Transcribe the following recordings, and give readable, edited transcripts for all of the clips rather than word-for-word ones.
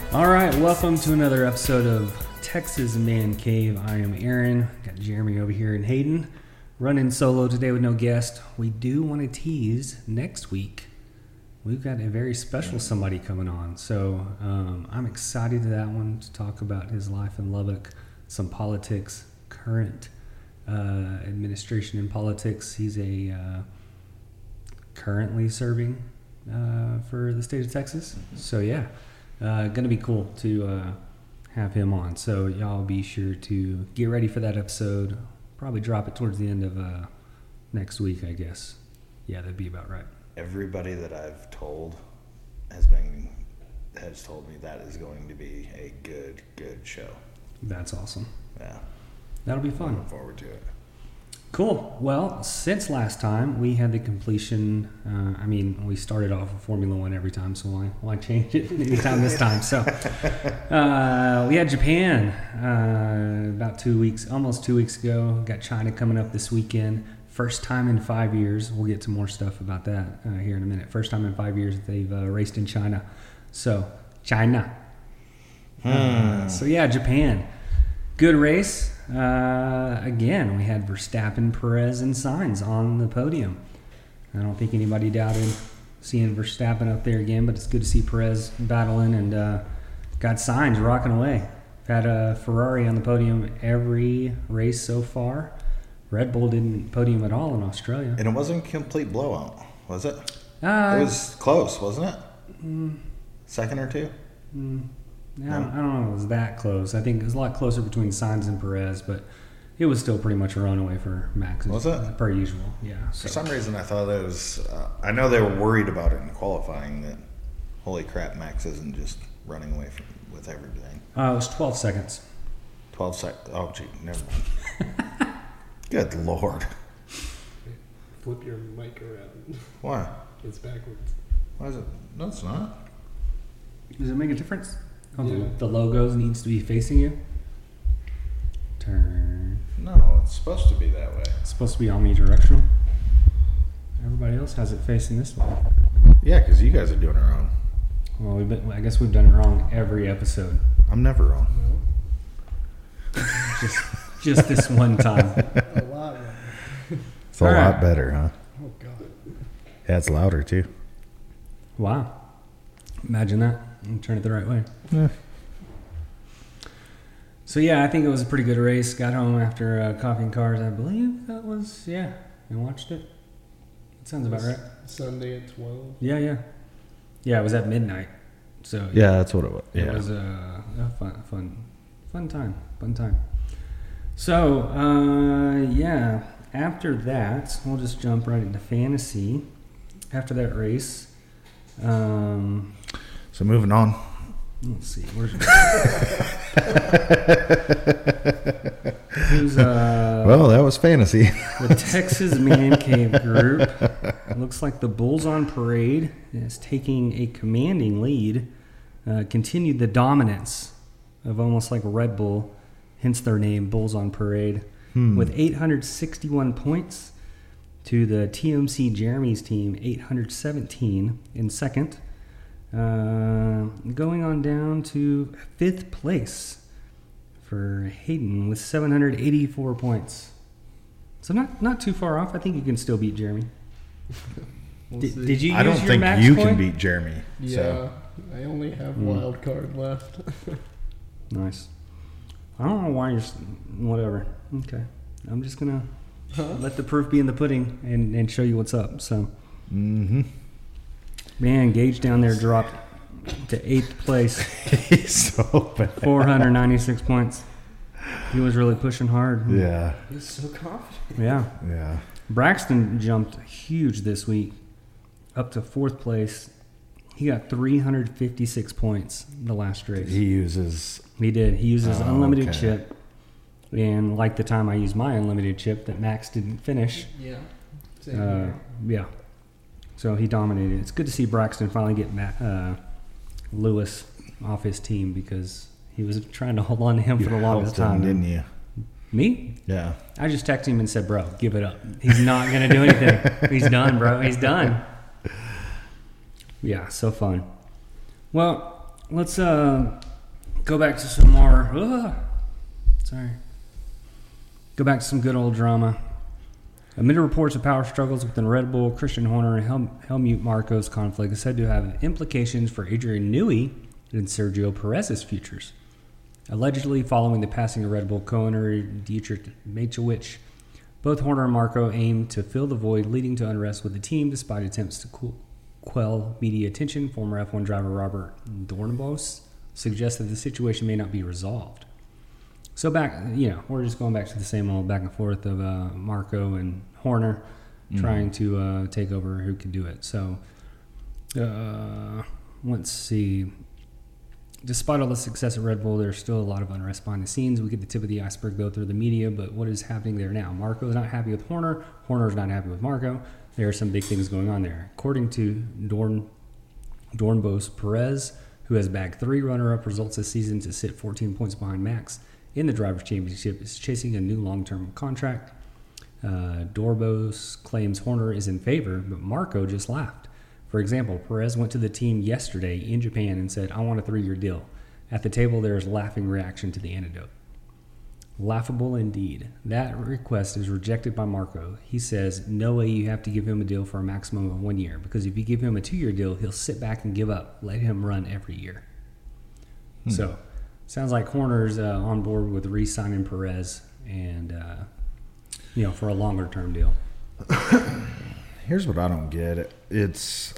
All right, welcome to another episode of Texas Man Cave. I am Aaron. Got Jeremy over here and Hayden. Running solo today with no guest. We do want to tease next week. We've got a very special somebody coming on. So I'm excited to that one to talk about his life in Lubbock, some politics, current administration in politics. He's a currently serving for the state of Texas. So yeah. Going to be cool to have him on. So y'all be sure to get ready for that episode. Probably drop it towards the end of next week, I guess. Yeah, that'd be about right. Everybody that I've told has told me that is going to be a good show. That's awesome. Yeah. That'll be fun. Looking forward to it. Cool. Well, since last time, we had the completion. We started off with Formula One every time, so why change it anytime this time? So we had Japan about almost 2 weeks ago. Got China coming up this weekend. First time in 5 years. We'll get to more stuff about that here in a minute. First time in 5 years that they've raced in China. So, China. So, yeah, Japan. Good race. Again, we had Verstappen, Perez, and Sainz on the podium. I don't think anybody doubted seeing Verstappen up there again, but it's good to see Perez battling and got Sainz rocking away. Had a Ferrari on the podium every race so far. Red Bull didn't podium at all in Australia. And it wasn't a complete blowout, was it? It was close, wasn't it? Second or two? I don't know if it was that close. I think it was a lot closer between Sainz and Perez, but it was still pretty much a runaway for Max. Was it? Per usual, yeah. So. For some reason, I thought it was... I know they were worried about it in qualifying, that holy crap, Max isn't just running away with everything. It was 12 seconds. 12 seconds? Oh, gee, never mind. Good Lord. Flip your mic around. Why? It's backwards. Why is it? No, it's not. Does it make a difference? Oh, yeah. The logos needs to be facing you. Turn. No, it's supposed to be that way. It's supposed to be omnidirectional. Everybody else has it facing this way. Yeah, because you guys are doing it wrong. Well, I guess we've done it wrong every episode. I'm never wrong. No. Just this one time. A lot. It's a lot better, huh? Oh, God. Yeah, it's louder, too. Wow. Imagine that. And turn it the right way. Yeah. So, yeah, I think it was a pretty good race. Got home after Coffee and Cars, I believe that was, yeah. And watched it. That sounds about right. Sunday at 12. Yeah. Yeah, it was at midnight. So Yeah, that's what it was. It was a fun time. So, yeah, after that, we'll just jump right into fantasy. After that race, so moving on. let's see, where's who's well, that was fantasy. the Texas Man Cave group. Looks like the Bulls on Parade is taking a commanding lead. Continued the dominance of almost like Red Bull, hence their name, Bulls on Parade, with 861 points to the TMC Jeremy's team, 817 in second. Going on down to fifth place for Hayden with 784 points. So not too far off. I think you can still beat Jeremy. Did you use I don't your think max you point? can beat Jeremy. Yeah, So. I only have wild card left. Nice. I don't know why you're... Whatever. Okay. I'm just going to let the proof be in the pudding and show you what's up. So, Man, Gage down there dropped to 8th place. He's so bad. 496 points. He was really pushing hard. Yeah. He's so confident. Yeah. Braxton jumped huge this week, up to 4th place. He got 356 points the last race. He uses... He did. He uses unlimited okay. chip. And like the time I used my unlimited chip that Max didn't finish. Yeah. Same here. Yeah. So he dominated. It's good to see Braxton finally get Lewis off his team because he was trying to hold on to him for the longest time. Didn't you? Me? Yeah. I just texted him and said, bro, give it up. He's not going to do anything. He's done, bro. He's done. Yeah, so fun. Well, let's go back to some more. Go back to some good old drama. Amid reports of power struggles within Red Bull, Christian Horner and Helmut Marko's conflict is said to have implications for Adrian Newey and Sergio Perez's futures. Allegedly, following the passing of Red Bull co-owner Dietrich Mateschitz, both Horner and Marko aimed to fill the void, leading to unrest with the team despite attempts to quell media attention. Former F1 driver Robert Dornbos suggested the situation may not be resolved. So we're just going back to the same old back and forth of Marko and Horner trying to take over who can do it. So let's see. Despite all the success at Red Bull, there's still a lot of unrest behind the scenes. We get the tip of the iceberg, though, through the media, but what is happening there now? Marko is not happy with Horner. Horner is not happy with Marko. There are some big things going on there. According to Dornbos, Perez, who has bagged 3 runner-up results this season to sit 14 points behind Max in the Drivers' Championship, is chasing a new long-term contract. Dornbos claims Horner is in favor, but Marko just laughed. For example, Perez went to the team yesterday in Japan and said, "I want a 3-year deal." At the table, there is laughing reaction to the anecdote. Laughable indeed. That request is rejected by Marko. He says, no way, you have to give him a deal for a maximum of 1 year, because if you give him a 2-year deal, he'll sit back and give up. Let him run every year. So, sounds like Horner's on board with re-signing Perez and, for a longer-term deal. Here's what I don't get. It's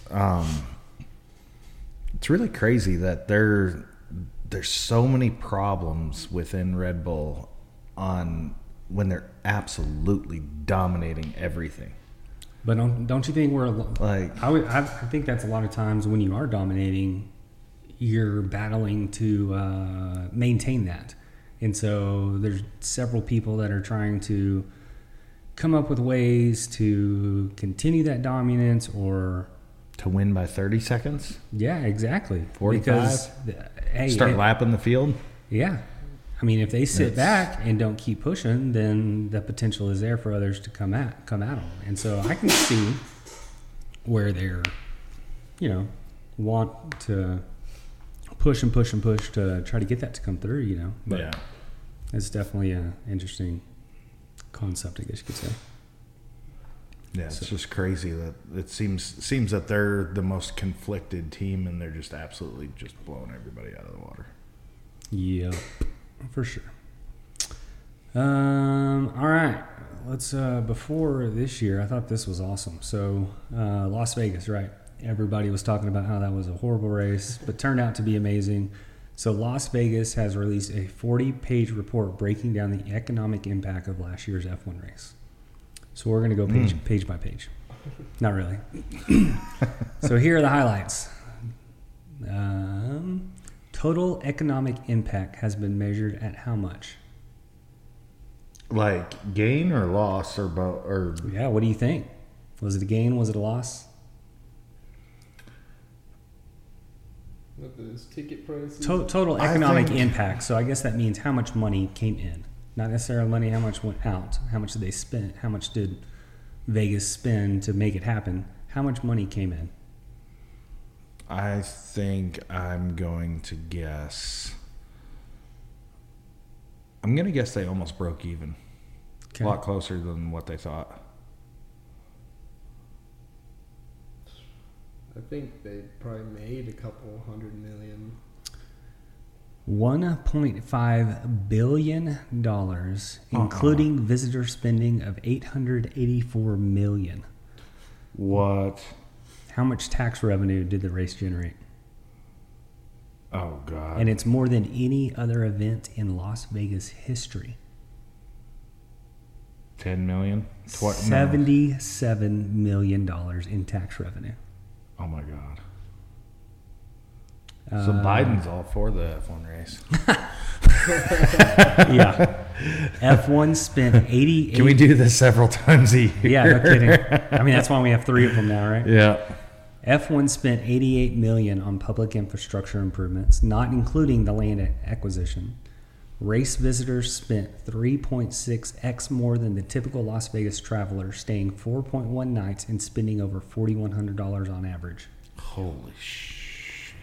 really crazy that there's so many problems within Red Bull when they're absolutely dominating everything. But don't you think we're like? I think that's a lot of times when you are dominating, you're battling to maintain that, and so there's several people that are trying to come up with ways to continue that dominance or to win by 30 seconds. Yeah, exactly. 45. Start lapping the field. Yeah. I mean, if they sit back and don't keep pushing, then the potential is there for others to come at them. And so I can see where they're, want to push and push and push to try to get that to come through, But yeah, it's definitely an interesting concept, I guess you could say. Yeah, it's just crazy that it seems that they're the most conflicted team, and they're just absolutely just blowing everybody out of the water. Yeah, for sure. All right, let's. Before this year, I thought this was awesome. So, Las Vegas, right? Everybody was talking about how that was a horrible race, but turned out to be amazing. So Las Vegas has released a 40-page report breaking down the economic impact of last year's F1 race. So we're going to go page by page. Not really. So here are the highlights. Total economic impact has been measured at how much? Like gain or loss or both? Or yeah, what do you think? Was it a gain? Was it a loss? What those ticket prices? Total economic impact. So I guess that means how much money came in. Not necessarily money, how much went out. How much did they spend? How much did Vegas spend to make it happen? How much money came in? I think I'm going to guess. I'm going to guess they almost broke even. Okay. A lot closer than what they thought. I think they probably made a couple $100 million. $1.5 billion, including visitor spending of $884 million. What? How much tax revenue did the race generate? Oh, God. And it's more than any other event in Las Vegas history. 10 million? $77 million in tax revenue. Oh, my God. So Biden's all for the F1 race. Yeah. F1 spent 88... Can we do this several times a year? Yeah, no kidding. I mean, that's why we have 3 of them now, right? Yeah. F1 spent $88 million on public infrastructure improvements, not including the land acquisition. Race visitors spent 3.6x more than the typical Las Vegas traveler, staying 4.1 nights and spending over $4,100 on average. Holy shit.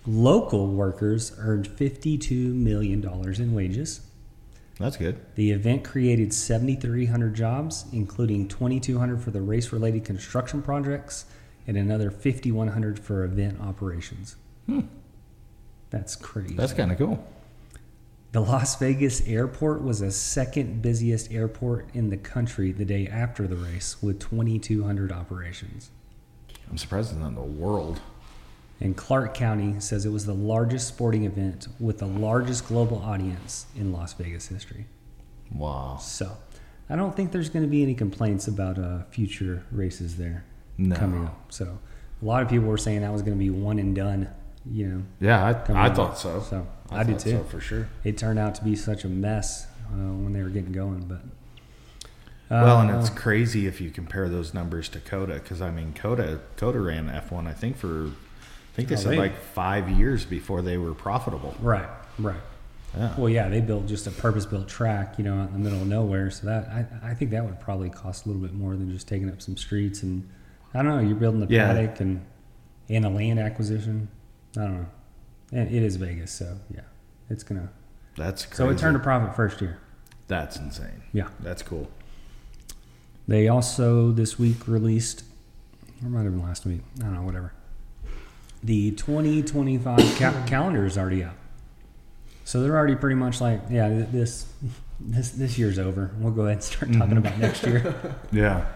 Local workers earned $52 million in wages. That's good. The event created 7,300 jobs, including 2,200 for the race-related construction projects and another 5,100 for event operations. That's crazy. That's kind of cool. The Las Vegas airport was the second busiest airport in the country the day after the race, with 2,200 operations. I'm surprised it's not in the world. And Clark County says it was the largest sporting event with the largest global audience in Las Vegas history. Wow. So, I don't think there's going to be any complaints about future races there coming up. So, a lot of people were saying that was going to be one and done, you know. Yeah, I up. thought so. So, I did too. So for sure. It turned out to be such a mess when they were getting going, but Well, and it's crazy if you compare those numbers to Coda, because I mean, Coda ran F1. I think they said like 5 years before they were profitable. Right. Yeah. Well, yeah, they built just a purpose-built track, you know, out in the middle of nowhere. So that I think that would probably cost a little bit more than just taking up some streets. And I don't know, you're building a paddock and a land acquisition. I don't know. And it is Vegas, so yeah, it's gonna. That's crazy. So it turned a profit first year. That's insane. Yeah, that's cool. They also this week released, or might have been last week. I don't know, whatever. The 2025 calendar is already out. So they're already pretty much like, yeah, this year's over. We'll go ahead and start talking about next year. Yeah.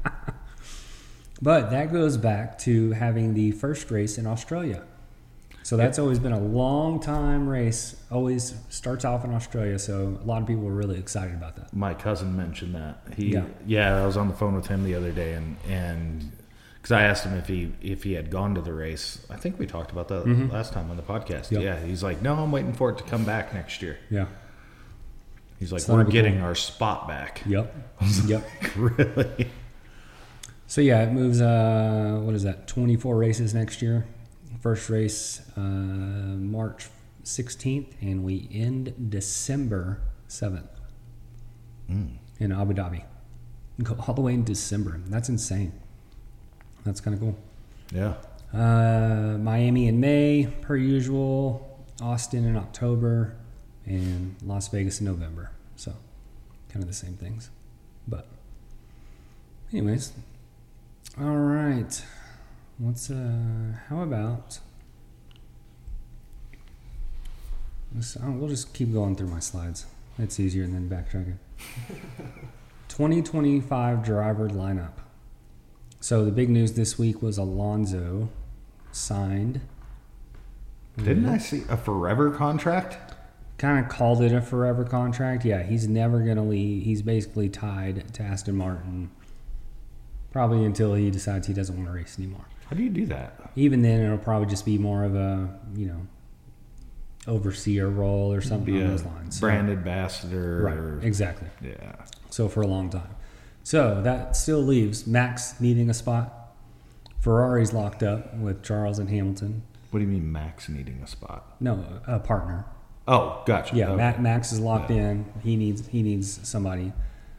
But that goes back to having the first race in Australia. So that's always been a long time race. Always starts off in Australia. So a lot of people were really excited about that. My cousin mentioned that. I was on the phone with him the other day, and because I asked him if he had gone to the race. I think we talked about that last time on the podcast. Yep. Yeah, he's like, no, I'm waiting for it to come back next year. Yeah. He's like, So we're that'd be getting cool. our spot back. Yep. Yep. Really? So yeah, it moves. What is that? 24 races next year. First race March 16th, and we end December 7th in Abu Dhabi. Go all the way in December. That's insane. That's kind of cool. Yeah. Miami in May, per usual. Austin in October, and Las Vegas in November. So, kind of the same things. But, anyways, all right. How about? We'll just keep going through my slides. It's easier than backtracking. 2025 driver lineup. So the big news this week was Alonso signed. Didn't I see a forever contract? Kind of called it a forever contract. Yeah, he's never going to leave. He's basically tied to Aston Martin probably until he decides he doesn't want to race anymore. How do you do that? Even then, it'll probably just be more of a, overseer role or something along those lines. Brand ambassador. Right, exactly. Yeah. So for a long time. So that still leaves Max needing a spot. Ferrari's locked up with Charles and Hamilton. What do you mean Max needing a spot? No, a partner. Oh, gotcha. Yeah, okay. Max is locked in. He needs somebody.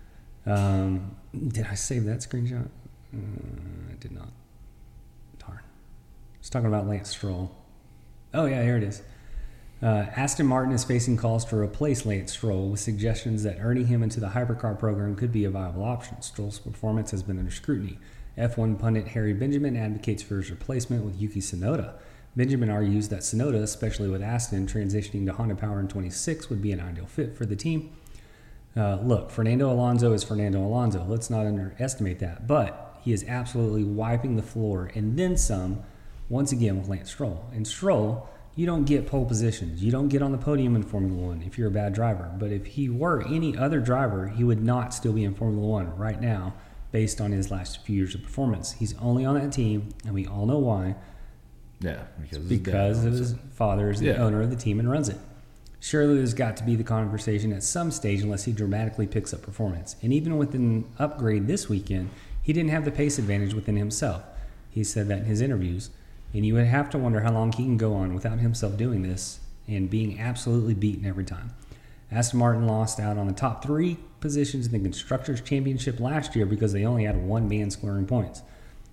Did I save that screenshot? I did not. Darn. I was talking about Lance Stroll. Oh, yeah, here it is. Aston Martin is facing calls to replace Lance Stroll with suggestions that earning him into the hypercar program could be a viable option. Stroll's performance has been under scrutiny. F1 pundit Harry Benjamin advocates for his replacement with Yuki Tsunoda. Benjamin argues that Tsunoda, especially with Aston transitioning to Honda Power in 26, would be an ideal fit for the team. Look, Fernando Alonso is Fernando Alonso. Let's not underestimate that. But he is absolutely wiping the floor and then some, once again, with Lance Stroll. And Stroll, you don't get pole positions. You don't get on the podium in Formula One if you're a bad driver. But if he were any other driver, he would not still be in Formula One right now based on his last few years of performance. He's only on that team, and we all know why. Yeah, because of his father is the owner of the team and runs it. Surely there's got to be the conversation at some stage unless he dramatically picks up performance. And even with an upgrade this weekend, he didn't have the pace advantage within himself. He said that in his interviews. And you would have to wonder how long he can go on without himself doing this and being absolutely beaten every time. Aston Martin lost out on the top 3 positions in the Constructors' Championship last year because they only had one man scoring points.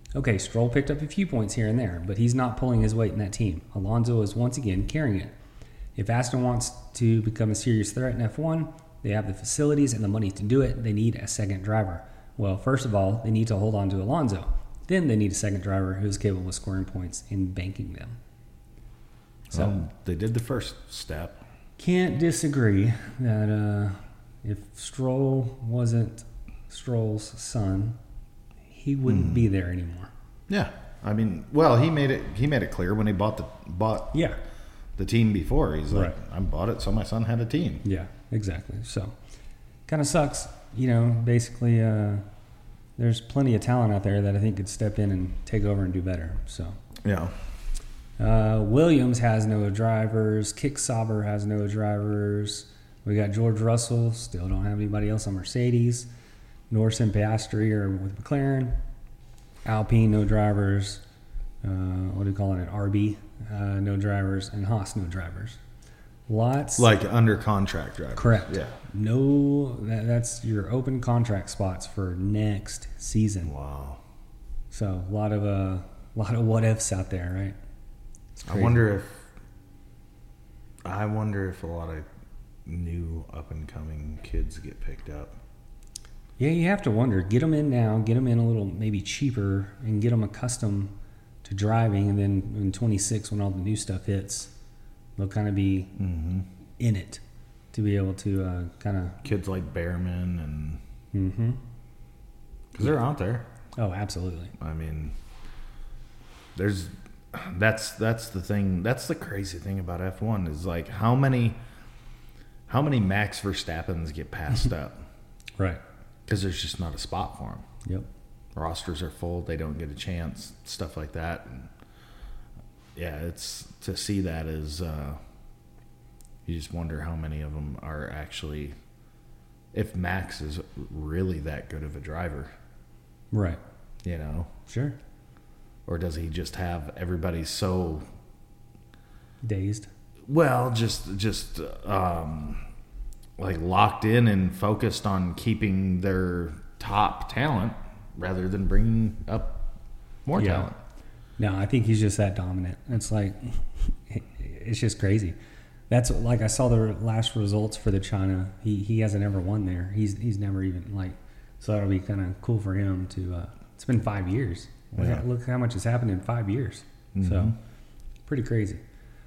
Okay, Stroll picked up a few points here and there, but he's not pulling his weight in that team. Alonso is once again carrying it. If Aston wants to become a serious threat in F1, they have the facilities and the money to do it. They need a second driver. Well, first of all, they need to hold on to Alonso. Then they need a second driver who's capable of scoring points and banking them. So they did the first step. Can't disagree that if Stroll wasn't Stroll's son, he wouldn't be there anymore. Yeah, I mean, well, he made it clear when he bought the team before. He's like, I bought it so my son had a team. Yeah, exactly. So, kind of sucks. Basically, there's plenty of talent out there that I think could step in and take over and do better. So, yeah. Williams has no drivers. Kick Sauber has no drivers. We got George Russell. Still don't have anybody else on Mercedes. Norris and Piastri are with McLaren. Alpine, no drivers. What do you call it? RB, no drivers. And Haas, no drivers. Lots. Like under contract drivers. Correct. Yeah. No, that's your open contract spots for next season. Wow. So a lot of what ifs out there, right? I wonder if a lot of new up and coming kids get picked up. Yeah, you have to wonder. Get them in now. Get them in a little maybe cheaper and get them accustomed to driving. And then in 26, when all the new stuff hits, they'll kind of be in it to be able to kind of... Kids like Behrman and... Because they're out there. Oh, absolutely. I mean, that's the thing. That's the crazy thing about F1 is like how many Max Verstappens get passed up. Right. Because there's just not a spot for them. Yep. Rosters are full. They don't get a chance. Stuff like that. And yeah, it's to see that is you just wonder how many of them are actually, if Max is really that good of a driver. Right. Sure. Or does he just have everybody so dazed? Well, just like locked in and focused on keeping their top talent rather than bringing up more talent. No, I think he's just that dominant. It's like, it's just crazy. That's like I saw the last results for the China. He hasn't ever won there. He's never even like. So that'll be kind of cool for him to. It's been 5 years. Look how much has happened in 5 years. So pretty crazy.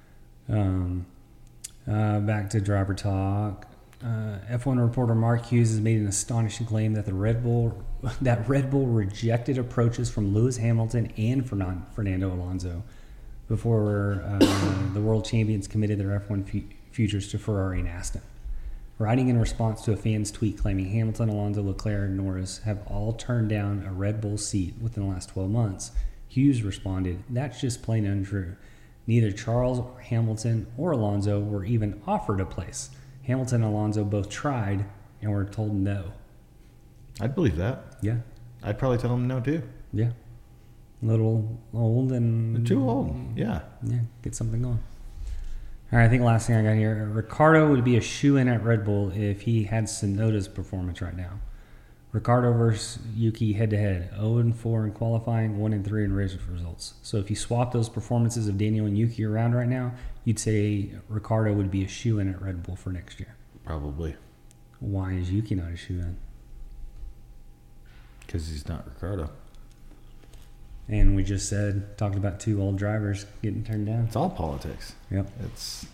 Back to driver talk. F1 reporter Mark Hughes has made an astonishing claim that Red Bull rejected approaches from Lewis Hamilton and Fernando Alonso before the world champions committed their F1 futures to Ferrari and Aston. Writing in response to a fan's tweet claiming Hamilton, Alonso, Leclerc, and Norris have all turned down a Red Bull seat within the last 12 months, Hughes responded, "That's just plain untrue. Neither Charles, Hamilton, or Alonso were even offered a place. Hamilton and Alonso both tried and were told no." I'd believe that. Yeah. I'd probably tell them no too. Yeah. A little old and... They're too old. Yeah. Yeah, get something going. All right, I think last thing I got here, Ricciardo would be a shoe-in at Red Bull if he had Tsunoda's performance right now. Ricciardo versus Yuki head-to-head, 0-4 in qualifying, 1-3 in race results. So if you swap those performances of Daniel and Yuki around right now, you'd say Ricciardo would be a shoe-in at Red Bull for next year. Probably. Why is Yuki not a shoe-in? Because he's not Ricciardo. And we just talked about two old drivers getting turned down. It's all politics. Yep. It's...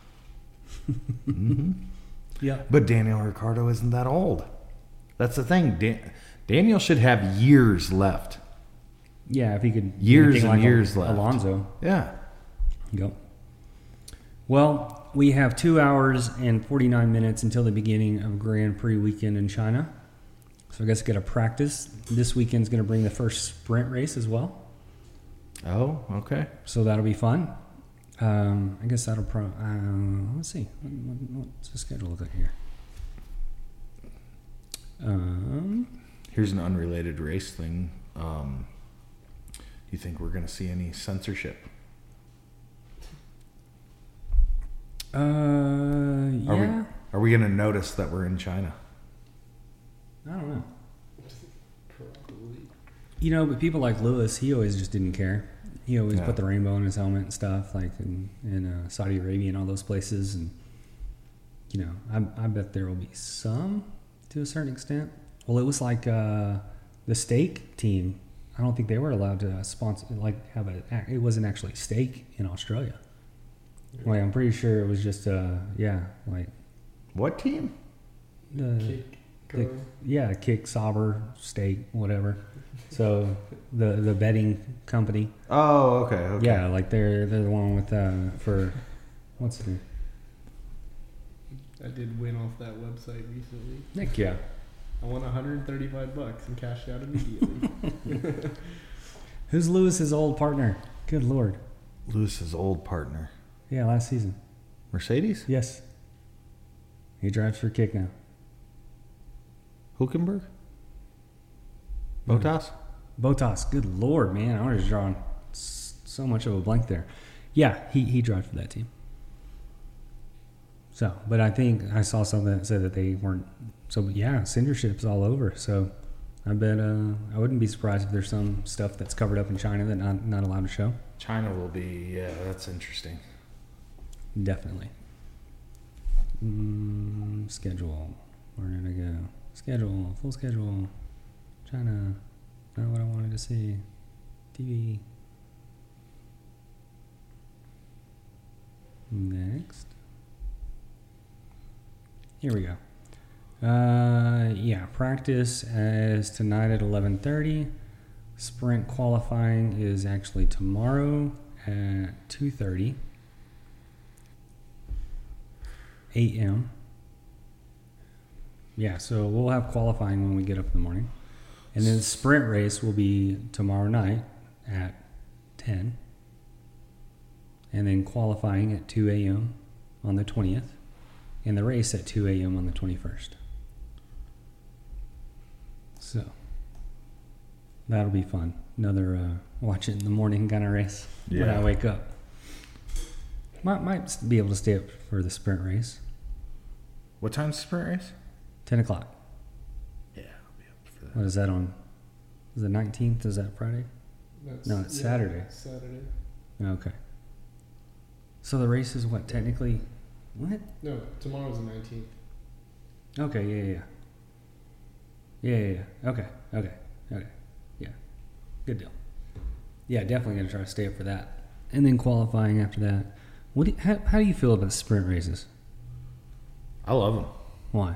Yeah. But Daniel Ricciardo isn't that old. That's the thing. Daniel should have years left. Yeah, if he could... Years and years left. Alonso. Yeah. Yep. Well, we have 2 hours and 49 minutes until the beginning of Grand Prix weekend in China. So I guess get a practice. This weekend's going to bring the first sprint race as well. Oh, okay. So that'll be fun. I guess that'll let's see. What's the schedule look like here? Here's an unrelated race thing. You think we're going to see any censorship? Yeah. Are we going to notice that we're in China? I don't know. Probably. But people like Lewis, he always just didn't care. He always put the rainbow in his helmet and stuff, like in Saudi Arabia and all those places. And, I bet there will be some to a certain extent. Well, it was like the steak team. I don't think they were allowed to sponsor, it wasn't actually steak in Australia. Like, I'm pretty sure it was just, What team? Kick, Sauber, steak, whatever. So the betting company. Oh, okay. Yeah, like they're the one with for what's it? I did win off that website recently. Heck yeah. I won $135 and cashed out immediately. Who's Lewis's old partner? Good Lord. Lewis's old partner. Yeah, last season. Mercedes? Yes. He drives for Kick now. Hulkenberg? Bottas? Bottas. Good Lord, man. I was drawing so much of a blank there. Yeah, he drives for that team. So, but I think I saw something that said that they weren't. So, yeah, censorship's all over. So, I bet I wouldn't be surprised if there's some stuff that's covered up in China that not allowed to show. China will be, that's interesting. Definitely. Schedule. Where did I go? Schedule. Full schedule. China. Not what I wanted to see. TV. Next. Here we go. Practice is tonight at 11:30. Sprint qualifying is actually tomorrow at 2:30 a.m. Yeah, so we'll have qualifying when we get up in the morning. And then the sprint race will be tomorrow night at 10. And then qualifying at 2 a.m. on the 20th. And the race at 2 a.m. on the 21st. So, that'll be fun. Another watch it in the morning kind of race when I wake up. Might be able to stay up for the sprint race. What time's the sprint race? 10 o'clock. Yeah, I'll be up for that. What is that on? Is the 19th? Is that Friday? No, it's Saturday. Saturday. Okay. So the race is what, technically? What? No, tomorrow's the 19th. Okay, yeah. Okay. Yeah. Good deal. Yeah, definitely going to try to stay up for that. And then qualifying after that. How do you feel about sprint races? I love them. Why?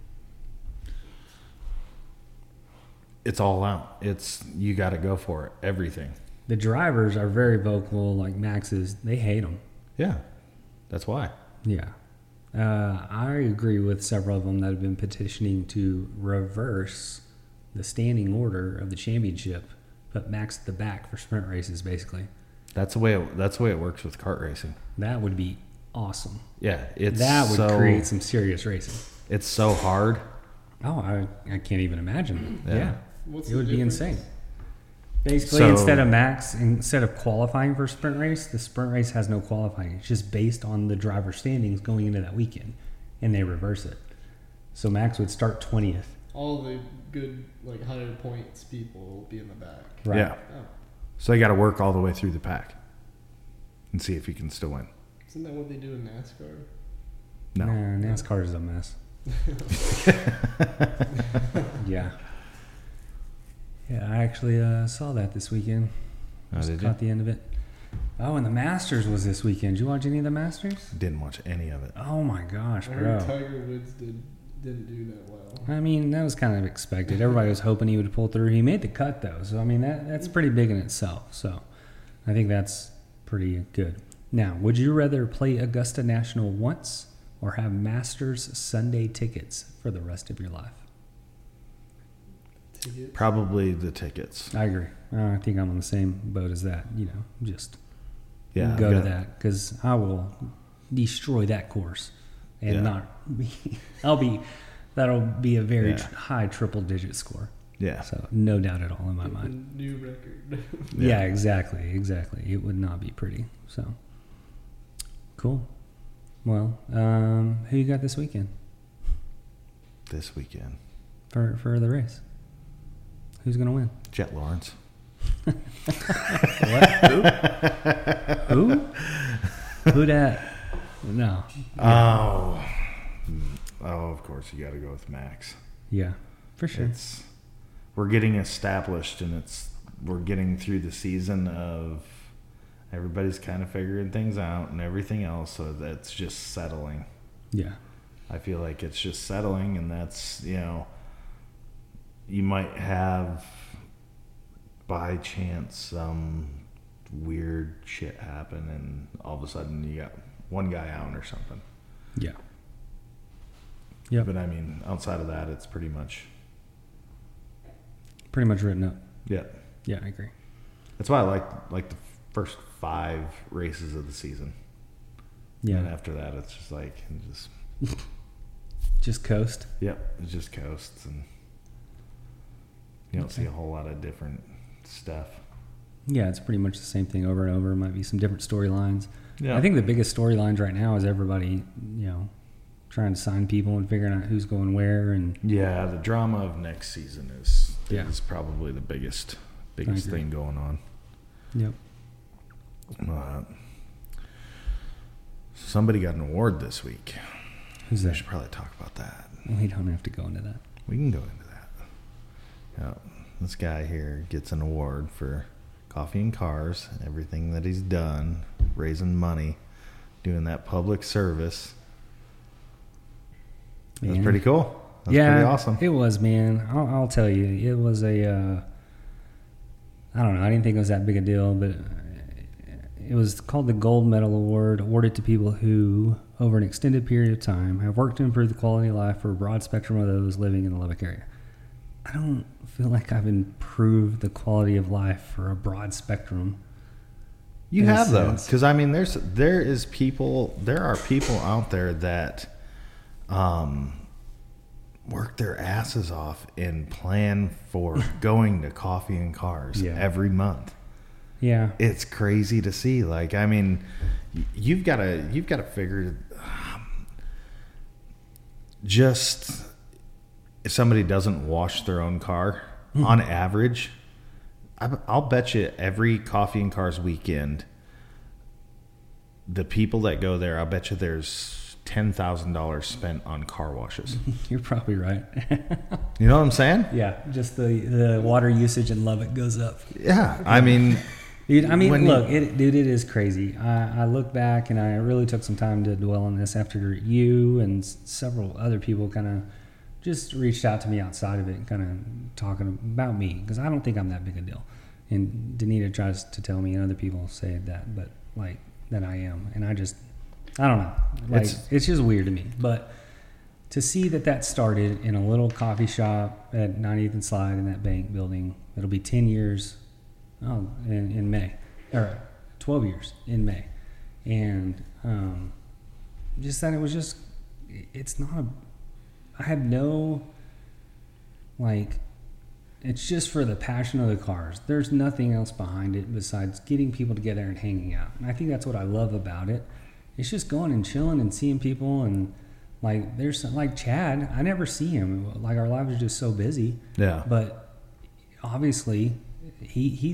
It's all out. You got to go for it. Everything. The drivers are very vocal, like Max is. They hate them. Yeah, that's why. Yeah. I agree with several of them that have been petitioning to reverse the standing order of the championship, put Max at the back for sprint races, basically. That's the way it works with kart racing. That would be awesome. Yeah, that would create some serious racing. It's so hard. Oh, I can't even imagine. Yeah. What's it would the be difference? insane. Basically, instead of qualifying for a sprint race, the sprint race has no qualifying. It's just based on the driver standings going into that weekend, and they reverse it. So Max would start 20th. All the good, higher points people will be in the back. Right. Yeah. Oh. So they got to work all the way through the pack and see if you can still win. Isn't that what they do in NASCAR? No. Nah, NASCAR is a mess. Yeah. Yeah, I actually saw that this weekend. Did Caught you? the end of it. Oh, and the Masters was this weekend. Did you watch any of the Masters? Didn't watch any of it. Oh my gosh, I bro. heard Tiger Woods didn't do that well. I mean, that was kind of expected. Everybody was hoping he would pull through. He made the cut, though. So, I mean, that's pretty big in itself. So, I think that's pretty good. Now, would you rather play Augusta National once or have Masters Sunday tickets for the rest of your life? Tickets? Probably the tickets. I agree. I think I'm on the same boat as that. Just Yeah, go to that because I will destroy that course and not be. That'll be a very high triple-digit score. Yeah. So no doubt at all in my mind. New record. Yeah, exactly. It would not be pretty. So cool. Well, who you got this weekend This weekend. for the race? Who's going to win? Jet Lawrence. What? Who? Who dat? No. Oh, of course you got to go with Max. Yeah, for sure. We're getting established, and we're getting through the season of everybody's kind of figuring things out and everything else, so that's just settling. Yeah. I feel like it's just settling, and that's, you might have by chance some weird shit happen, and all of a sudden you got one guy out or something. Yeah. Yeah. But I mean, outside of that, it's pretty much written up. Yeah. Yeah, I agree. That's why I like the first 5 races of the season. Yeah. And after that, it's just like just coast. Yep, it just coasts, and you don't see a whole lot of different stuff. Yeah, it's pretty much the same thing over and over. Might be some different storylines. Yeah. I think the biggest storylines right now is everybody, trying to sign people and figuring out who's going where. And yeah, the drama of next season is probably the biggest thing going on. Yep. Somebody got an award this week. Who's that? We should probably talk about that. We don't have to go into that. We can go into that. Yeah, this guy here gets an award for Coffee and Cars, everything that he's done, raising money, doing that public service. That's pretty cool. That's pretty awesome. It was, man. I'll tell you, it was I don't know. I didn't think it was that big a deal, but it was called the Gold Medal Award, awarded to people who, over an extended period of time, have worked to improve the quality of life for a broad spectrum of those living in the Lubbock area. I don't feel like I've improved the quality of life for a broad spectrum. You have, though, because I mean, there are people out there that work their asses off and plan for going to Coffee and Cars every month. Yeah, it's crazy to see. Like, I mean, you've got to figure. Just if somebody doesn't wash their own car, on average, I'll bet you every Coffee and Cars weekend, the people that go there, I'll bet you there's $10,000 spent on car washes. You're probably right. You know what I'm saying? Yeah, just the water usage in Lubbock goes up. Yeah, I mean... Dude, it is crazy. I look back, and I really took some time to dwell on this after you and several other people kind of just reached out to me outside of it, kind of talking about me, because I don't think I'm that big a deal. And Danita tries to tell me, and other people say that, but like that I am, and I don't know. Like it's just weird to me. But to see that started in a little coffee shop at 90th and Slide in that bank building, it'll be 10 years. Oh, in May, or 12 years in May, and just that it was just, it's not I have no, like, it's just for the passion of the cars. There's nothing else behind it besides getting people together and hanging out, and I think that's what I love about it. It's just going and chilling and seeing people, and like there's like Chad, I never see him. Like, our lives are just so busy. Yeah. But obviously, he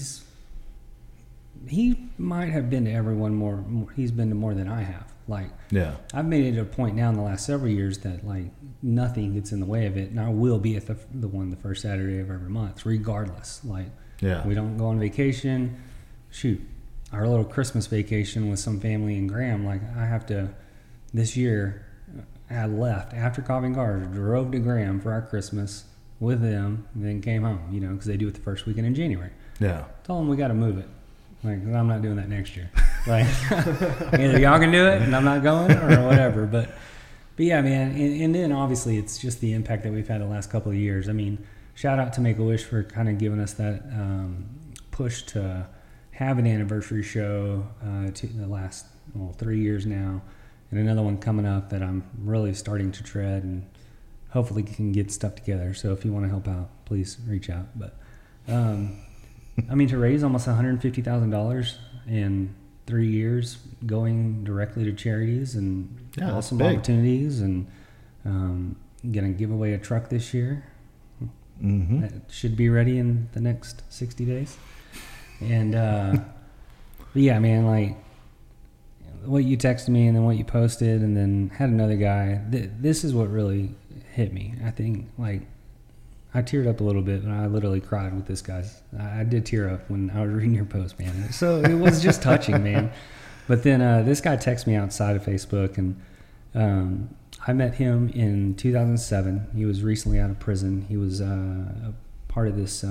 might have been to everyone more. He's been to more than I have. Like, yeah, I've made it a point now in the last several years that like nothing gets in the way of it, and I will be at the first Saturday of every month, regardless. Like, yeah, we don't go on vacation. Shoot, our little Christmas vacation with some family in Graham. Like, I have to this year. I left after Coffee and Cars, drove to Graham for our Christmas with them, and then came home, because they do it the first weekend in January. Yeah. Told them we got to move it. Like, I'm not doing that next year. Like, either y'all can do it and I'm not going, or whatever. But yeah, man. And then obviously it's just the impact that we've had the last couple of years. I mean, shout out to Make-A-Wish for kind of giving us that push to have an anniversary show to the last 3 years now, and another one coming up that I'm really starting to tread, and hopefully can get stuff together. So if you want to help out, please reach out. But I mean, to raise almost $150,000 in 3 years, going directly to charities and awesome opportunities, and going to give away a truck this year. Mm-hmm. That should be ready in the next 60 days. And but yeah, man, like what you texted me and then what you posted, and then had another guy. This is what really hit me. I think, like, I teared up a little bit, and I literally cried with this guy's. I did tear up when I was reading your post, man. So it was just touching, man. But then this guy texted me outside of Facebook, and I met him in 2007. He was recently out of prison. He was a part of this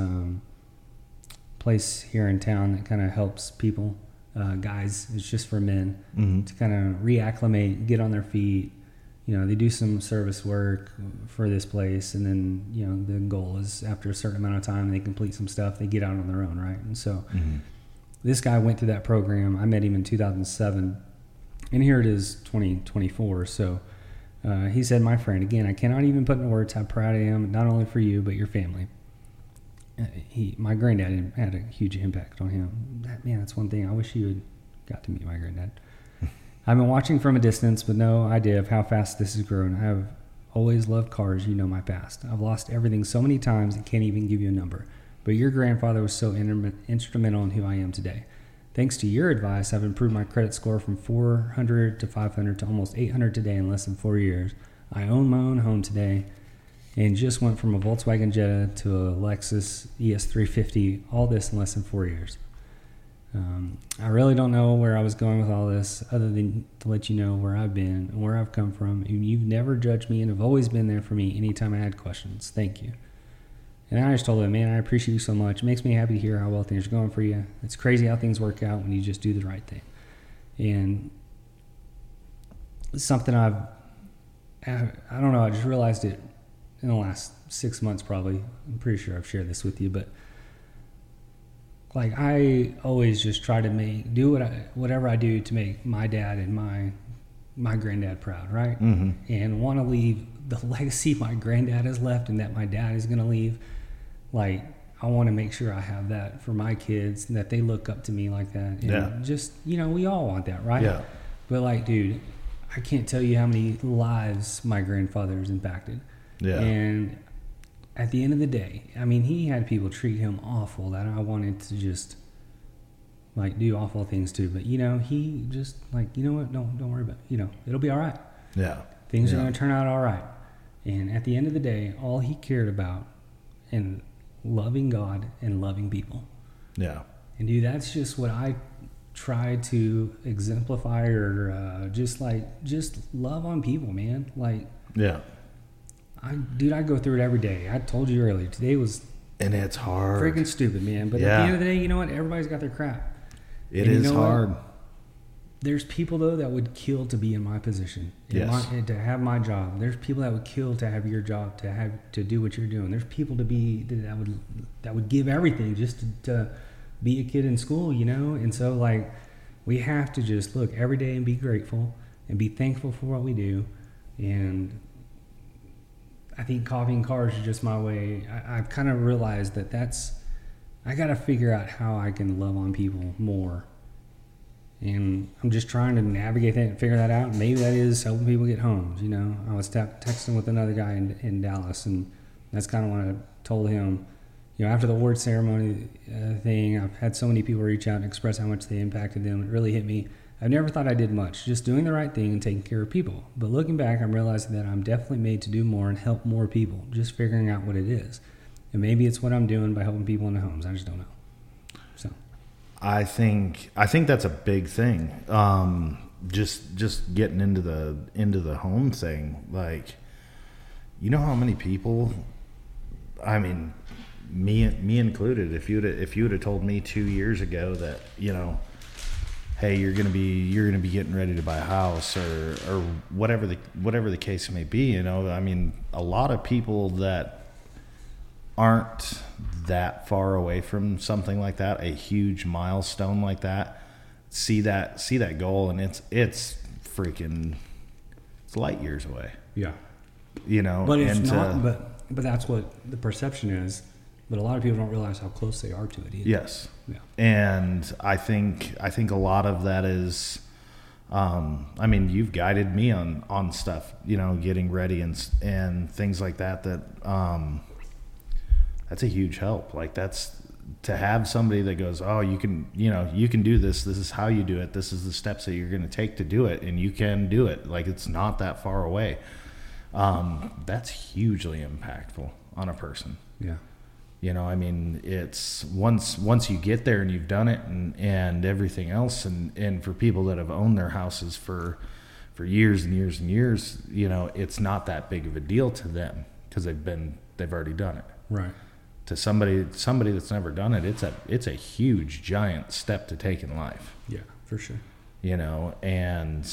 place here in town that kind of helps people, guys. It's just for men to kind of reacclimate, get on their feet. You know, they do some service work for this place, and then, you know, the goal is after a certain amount of time, they complete some stuff, they get out on their own, right? And so this guy went through that program. I met him in 2007, and here it is, 2024. So he said, my friend, again, I cannot even put into words how proud I am, not only for you, but your family. My granddad had a huge impact on him. Man, that's one thing. I wish you had got to meet my granddad. I've been watching from a distance, but no idea of how fast this has grown. I have always loved cars. You know my past. I've lost everything so many times I can't even give you a number. But your grandfather was so instrumental in who I am today. Thanks to your advice, I've improved my credit score from 400 to 500 to almost 800 today in less than 4 years. I own my own home today and just went from a Volkswagen Jetta to a Lexus ES350, all this in less than 4 years. I really don't know where I was going with all this, other than to let you know where I've been and where I've come from. And you've never judged me and have always been there for me anytime I had questions. Thank you. And I just told him, man, I appreciate you so much. It makes me happy to hear how well things are going for you. It's crazy how things work out when you just do the right thing. And it's something I don't know, I just realized it in the last 6 months probably. I'm pretty sure I've shared this with you, but like, I always just try to do whatever I do to make my dad and my granddad proud, right? And want to leave the legacy my granddad has left and that my dad is going to leave. Like, I want to make sure I have that for my kids, and that they look up to me like that. And just, you know, we all want that, right? Yeah. But like, dude, I can't tell you how many lives my grandfather has impacted. Yeah. And at the end of the day, I mean, he had people treat him awful that I wanted to just, like, do awful things to. But, you know, he just, like, you know what? Don't worry about it. You know, it'll be all right. Yeah. Things are going to turn out all right. And at the end of the day, all he cared about and loving God and loving people. Yeah. And, dude, that's just what I try to exemplify, or just love on people, man. Like, yeah. I go through it every day. I told you earlier, today was and it's hard, freaking stupid, man. But at the end of the day, you know what? Everybody's got their crap. It is hard. What? There's people, though, that would kill to be in my position, to have my job. There's people that would kill to have your job, to do what you're doing. There's people that would give everything just to be a kid in school, you know. And so, like, we have to just look every day and be grateful and be thankful for what we do. And I think coffee and cars is just my way. I've kind of realized I got to figure out how I can love on people more. And I'm just trying to navigate that and figure that out. Maybe that is helping people get homes, you know. I was texting with another guy in Dallas, and that's kind of what I told him. You know, after the award ceremony thing, I've had so many people reach out and express how much they impacted them. It really hit me. I've never thought I did much, just doing the right thing and taking care of people. But looking back, I'm realizing that I'm definitely made to do more and help more people, just figuring out what it is. And maybe it's what I'm doing by helping people in the homes. I just don't know. So I think that's a big thing. Just getting into the home thing. Like, you know how many people, I mean, me included, if you'd have told me 2 years ago that, you know, hey, you're gonna be getting ready to buy a house or whatever the case may be, you know, I mean, a lot of people that aren't that far away from something like that, a huge milestone like that, see that goal, and it's freaking, it's light years away. Yeah, you know, but it's not. But that's what the perception is. But a lot of people don't realize how close they are to it either. Yes. Yeah. And I think a lot of that is, I mean, you've guided me on stuff, you know, getting ready and things like that, that's a huge help. Like that's to have somebody that goes, oh, you can do this. This is how you do it. This is the steps that you're going to take to do it. And you can do it. Like it's not that far away. That's hugely impactful on a person. Yeah. You know, I mean, it's once you get there and you've done it and everything else, and for people that have owned their houses for years and years and years, you know, it's not that big of a deal to them because they've already done it. Right. To somebody that's never done it, it's a huge, giant step to take in life. Yeah, for sure. You know, and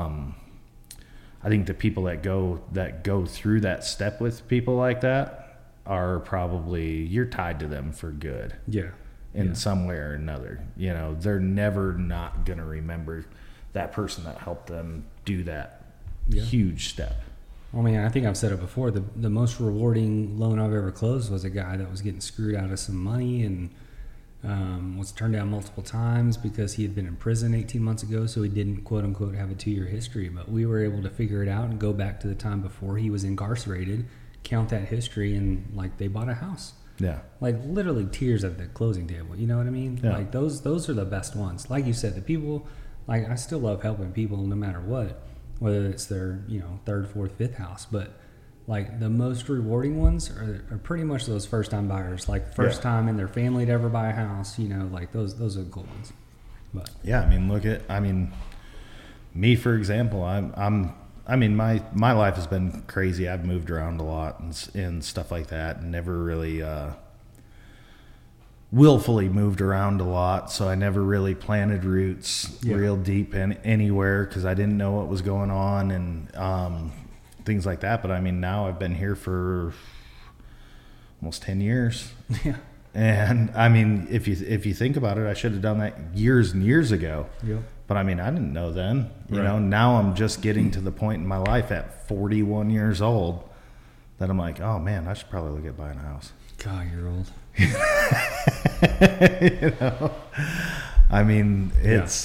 I think the people that go through that step with people like that are probably, you're tied to them for good. Yeah. In some way or another. You know, they're never not going to remember that person that helped them do that huge step. I mean, I think I've said it before. The most rewarding loan I've ever closed was a guy that was getting screwed out of some money and was turned down multiple times because he had been in prison 18 months ago, so he didn't, quote unquote, have a 2-year history. But we were able to figure it out and go back to the time before he was incarcerated, count that history, and like they bought a house. Yeah. Like literally tears at the closing table. You know what I mean? Yeah. Like those are the best ones. Like you said, the people, like I still love helping people no matter what, whether it's their, you know, 3rd, 4th, 5th house. But like the most rewarding ones are pretty much those first time buyers, like first time in their family to ever buy a house, you know, like those are the cool ones. But yeah, I mean, me, for example, I mean, my life has been crazy. I've moved around a lot and stuff like that, and never really willfully moved around a lot. So I never really planted roots real deep in anywhere because I didn't know what was going on and things like that. But I mean, now I've been here for almost 10 years. yeah. And I mean, if you think about it, I should have done that years and years ago. Yep. But I mean, I didn't know then. You Right. know, now I'm just getting to the point in my life at 41 years old that I'm like, oh man, I should probably look at buying a house. God, you're old. You know, I mean, it's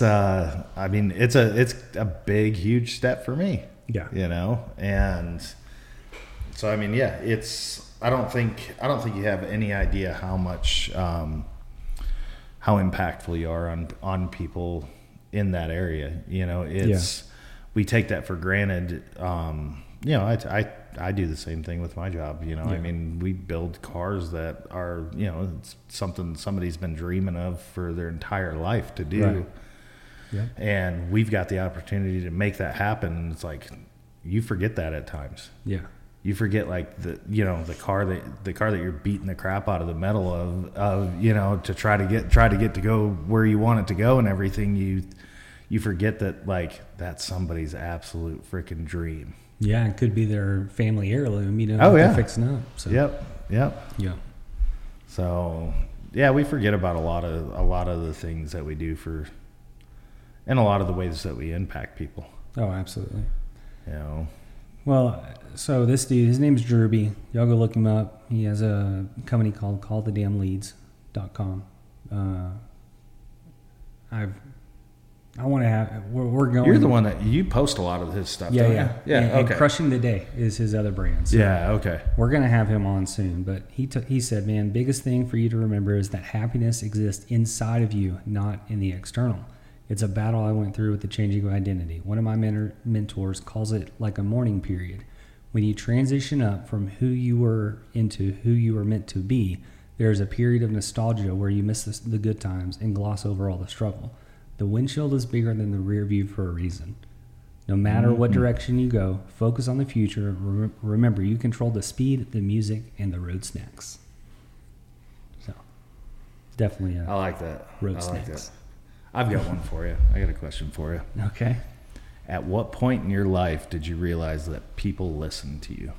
a big, huge step for me. Yeah. You know, and so I mean, yeah, I don't think you have any idea how much how impactful you are on people in that area. You know, we take that for granted. You know, I do the same thing with my job. You know, I mean, we build cars that are, you know, it's something somebody's been dreaming of for their entire life to do. Right. Yeah. And we've got the opportunity to make that happen. It's like, you forget that at times. Yeah. You forget like the car that you're beating the crap out of the metal of, you know, to try to get to go where you want it to go and everything. You forget that like that's somebody's absolute freaking dream. Yeah, it could be their family heirloom, you know, they're fixing up. So. Yep. Yeah. So yeah, we forget about a lot of the things that we do and a lot of the ways that we impact people. Oh, absolutely. You know. Well, so this dude, his name's Derby. Y'all go look him up. He has a company called callthedamnleads.com. I want to have. We're going. You're the one that you post a lot of his stuff. Yeah, don't yeah, you? Yeah. And Okay. Crushing the Day is his other brand. So Yeah. Okay. we're gonna have him on soon. But he said, man, biggest thing for you to remember is that happiness exists inside of you, not in the external. It's a battle I went through with the changing of identity. One of my mentors calls it like a mourning period. When you transition up from who you were into who you were meant to be, there's a period of nostalgia where you miss the good times and gloss over all the struggle. The windshield is bigger than the rear view for a reason. No matter what direction you go, focus on the future. Remember, you control the speed, the music, and the road snacks. So, definitely I like that. road I like snacks. that. I've got one for you. I got a question for you. Okay. At what point in your life did you realize that people listen to you?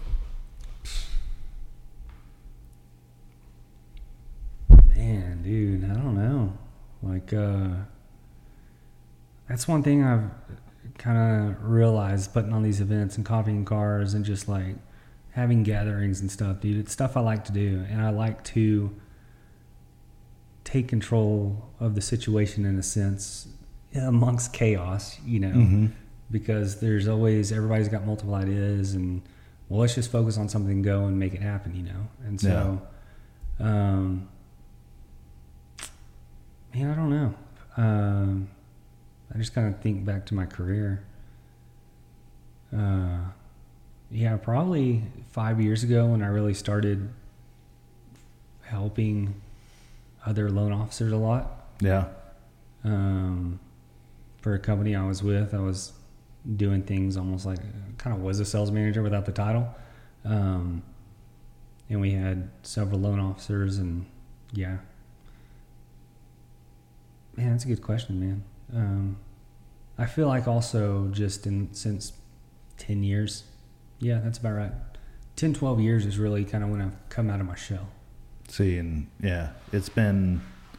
Man, dude, I don't know. Like, that's one thing I've kind of realized putting on these events and copying cars and just like having gatherings and stuff, dude. It's stuff I like to do, and I like to take control of the situation in a sense amongst chaos, you know, because there's always, everybody's got multiple ideas and, well, let's just focus on something and go and make it happen, you know? And so Man, I don't know. I just kind of think back to my career. Yeah, probably 5 years ago when I really started helping other loan officers a lot. Yeah. For a company I was with, I was doing things almost like kind of was a sales manager without the title. And we had several loan officers, and yeah. Man, that's a good question, man. I feel like also just since 10 years, yeah, that's about right. 10, 12 years is really kind of when I've come out of my shell. See, and yeah, it's been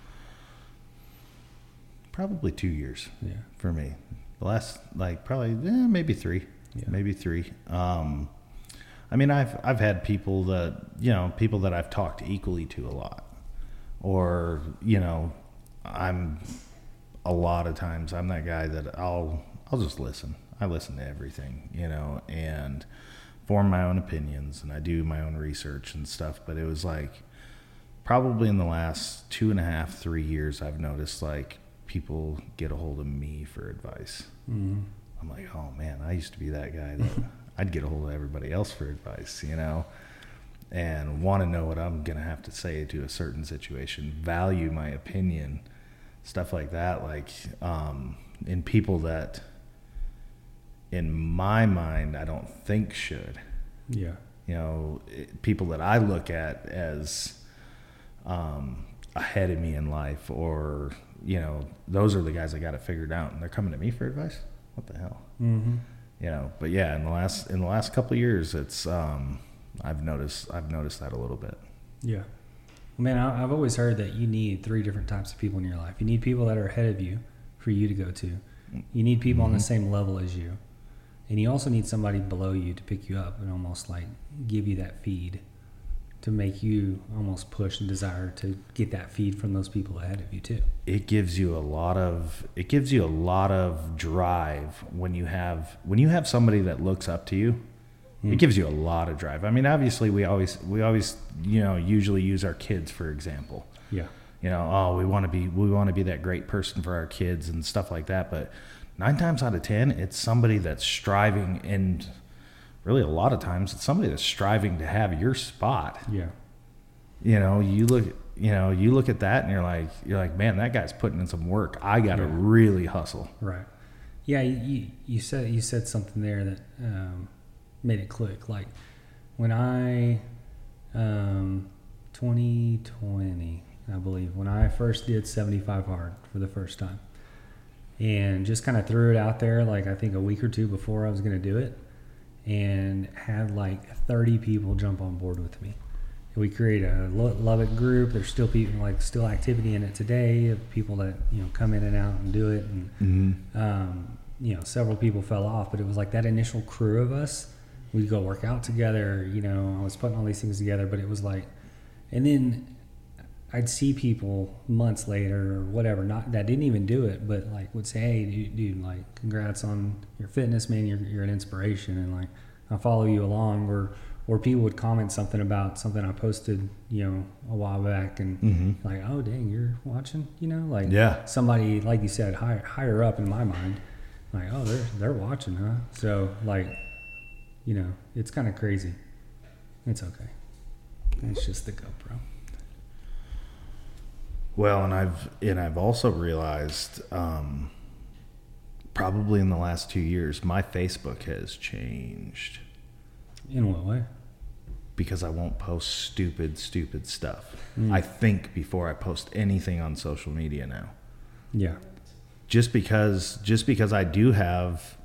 probably 2 years for me. The last, probably maybe three. Yeah. Maybe three. I mean, I've had people that I've talked equally to a lot, or I'm a lot of times I'm that guy that I'll just listen. I listen to everything, and form my own opinions, and I do my own research and stuff. But it was like probably in the last 2.5, 3 years, I've noticed people get a hold of me for advice. Mm-hmm. I'm like, oh man, I used to be that guy that I'd get a hold of everybody else for advice, and want to know what I'm going to have to say to a certain situation, value my opinion, stuff like that. In people that, in my mind, I don't think should. Yeah. People that I look at as ahead of me in life, or, those are the guys that got it figured out, and they're coming to me for advice. What the hell? Mm-hmm. But yeah, in the last couple of years, it's I've noticed that a little bit. Yeah. Man, I've always heard that you need 3 different types of people in your life. You need people that are ahead of you for you to go to. You need people on the same level as you. And you also need somebody below you to pick you up and almost give you that feed, to make you almost push and desire to get that feed from those people ahead of you too. It gives you a lot of drive when you have somebody that looks up to you. It gives you a lot of drive. I mean, obviously we always usually use our kids for example. Yeah. We want to be that great person for our kids and stuff like that, but 9 times out of 10 it's somebody that's striving, and really a lot of times it's somebody that's striving to have your spot. Yeah. You look at that and you're like, man, that guy's putting in some work. I got to really hustle. Right. Yeah. You said something there that made it click. Like when I 2020, I believe, when I first did 75 hard for the first time, and just kind of threw it out there, I think a week or 2 before I was going to do it, and had 30 people jump on board with me. And we created a Love It group. There's still people, still activity in it today of people that, come in and out and do it. And, several people fell off, but it was that initial crew of us. We'd go work out together, I was putting all these things together, but it was and then I'd see people months later or whatever, that didn't even do it, but would say, hey, dude, congrats on your fitness, man. You're an inspiration, and I follow you along. Or people would comment something about something I posted, a while back, and oh dang, you're watching, yeah. Somebody, like you said, higher up in my mind, oh, they're watching, huh? So it's kind of crazy. It's okay. It's just the GoPro. Well, and I've also realized, probably in the last 2 years, my Facebook has changed. In what way? Because I won't post stupid stuff. I think before I post anything on social media now. Yeah. Just because I do have,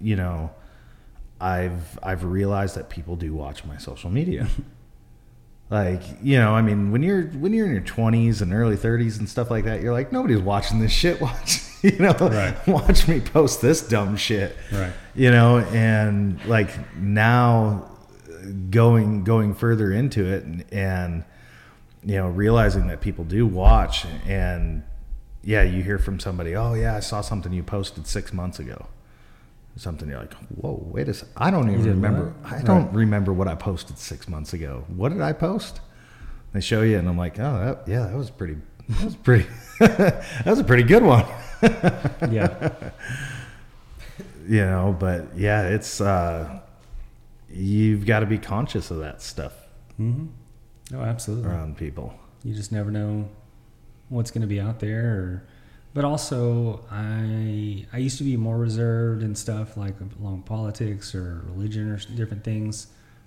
I've realized that people do watch my social media. I mean, when you're in your 20s and early 30s and stuff like that, you're like, nobody's watching this shit. Right. Watch me post this dumb shit. Right. And now going further into it and realizing that people do watch, and yeah, you hear from somebody, oh yeah, I saw something you posted 6 months ago. Something you're like, whoa, wait a second. I don't even remember. I don't remember what I posted 6 months ago. What did I post? They show you, and I'm like, oh, that was pretty. That was pretty. That was a pretty good one. Yeah. You know, but yeah, it's you've got to be conscious of that stuff Mm-hmm. Oh, absolutely. around people. You just never know what's going to be out there. But also, I used to be more reserved and stuff like along politics or religion or different things.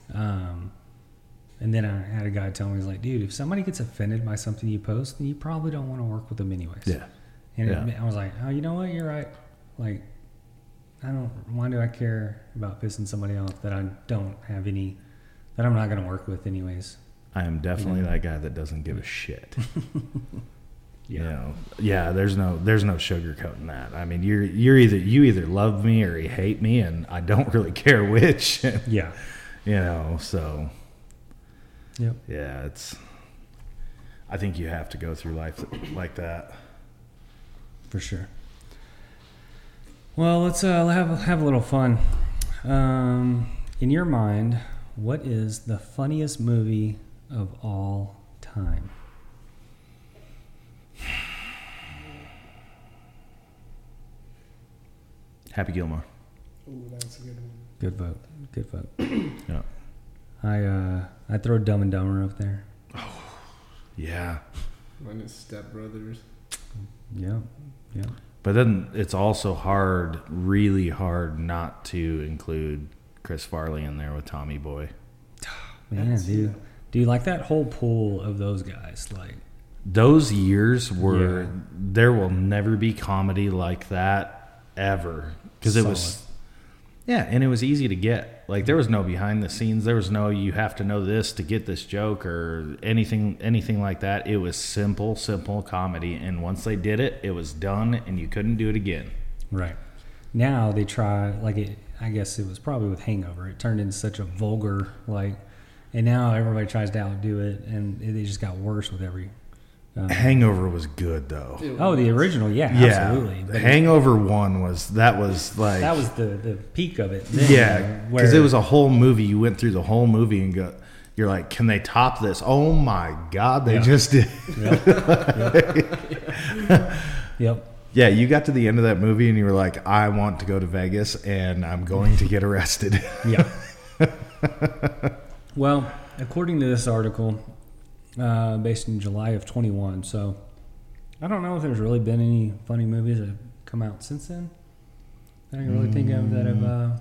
And then I had a guy tell me, he's like, dude, if somebody gets offended by something you post, then you probably don't want to work with them anyways. Yeah. And I was like, oh, you know what? You're right. Like, why do I care about pissing somebody off that I don't have any, that I'm not going to work with anyways? I am definitely that guy that doesn't give a shit. Yeah. You know, yeah, there's no sugarcoating that. I mean, you either love me or you hate me, and I don't really care which. Yeah. You know, so Yep. yeah, I think you have to go through life like that. For sure. Well, let's have a little fun. In your mind, what is the funniest movie of all time? Happy Gilmore. Ooh, that's a good one. Good vote. Good vote. Yeah. I throw Dumb and Dumber up there. Yeah. Mine is Step Brothers. Yeah. Yeah. But then it's also hard, really hard, not to include Chris Farley in there with Tommy Boy. Man, dude, like that whole pool of those guys, like Those years were, there will never be comedy like that ever. Because it was, yeah, and it was easy to get. Like, there was no behind the scenes. There was no, you have to know this to get this joke or anything like that. It was simple comedy. And once they did it, it was done and you couldn't do it again. right. Now they try, like it. I guess it was probably with Hangover. It turned into such a vulgar, like, and now everybody tries to outdo it, and they just got worse with every. Hangover was good, though. Oh, the original, yeah, absolutely. The Hangover 1 was like... That was the peak of it. Then, yeah, because it was a whole movie. You went through the whole movie and you're like, can they top this? Oh, my God, they just did. Yep. Yeah, you got to the end of that movie and you were like, I want to go to Vegas and I'm going to get arrested. Yeah. Well, according to this article, based in July of 21, so I don't know if there's really been any funny movies that have come out since then. I can really think of that have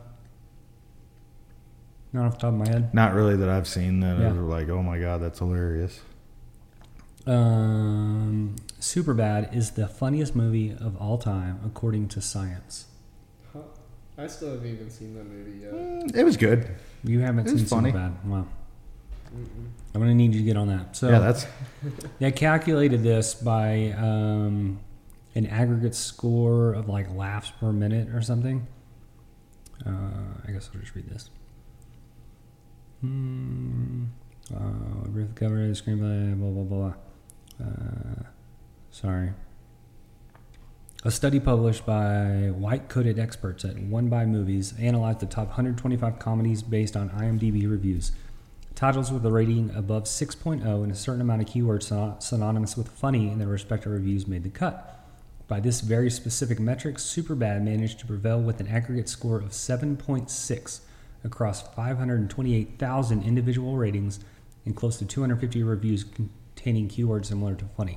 not off the top of my head. Not really that I've seen that are like, oh my God, that's hilarious. Superbad is the funniest movie of all time, according to Science. Huh. I still haven't even seen that movie yet. It was good. You haven't It was seen funny. Superbad? Wow. I'm going to need you to get on that. So Yeah, that's... they calculated this by an aggregate score of like laughs per minute or something. I guess I'll just read this. Riff cover, screenplay, blah, blah, blah. Sorry. A study published by white-coated experts at One By Movies analyzed the top 125 comedies based on IMDb reviews. Titles with a rating above 6.0 and a certain amount of keywords synonymous with funny in their respective reviews made the cut. By this very specific metric, Superbad managed to prevail with an aggregate score of 7.6 across 528,000 individual ratings and close to 250 reviews containing keywords similar to funny.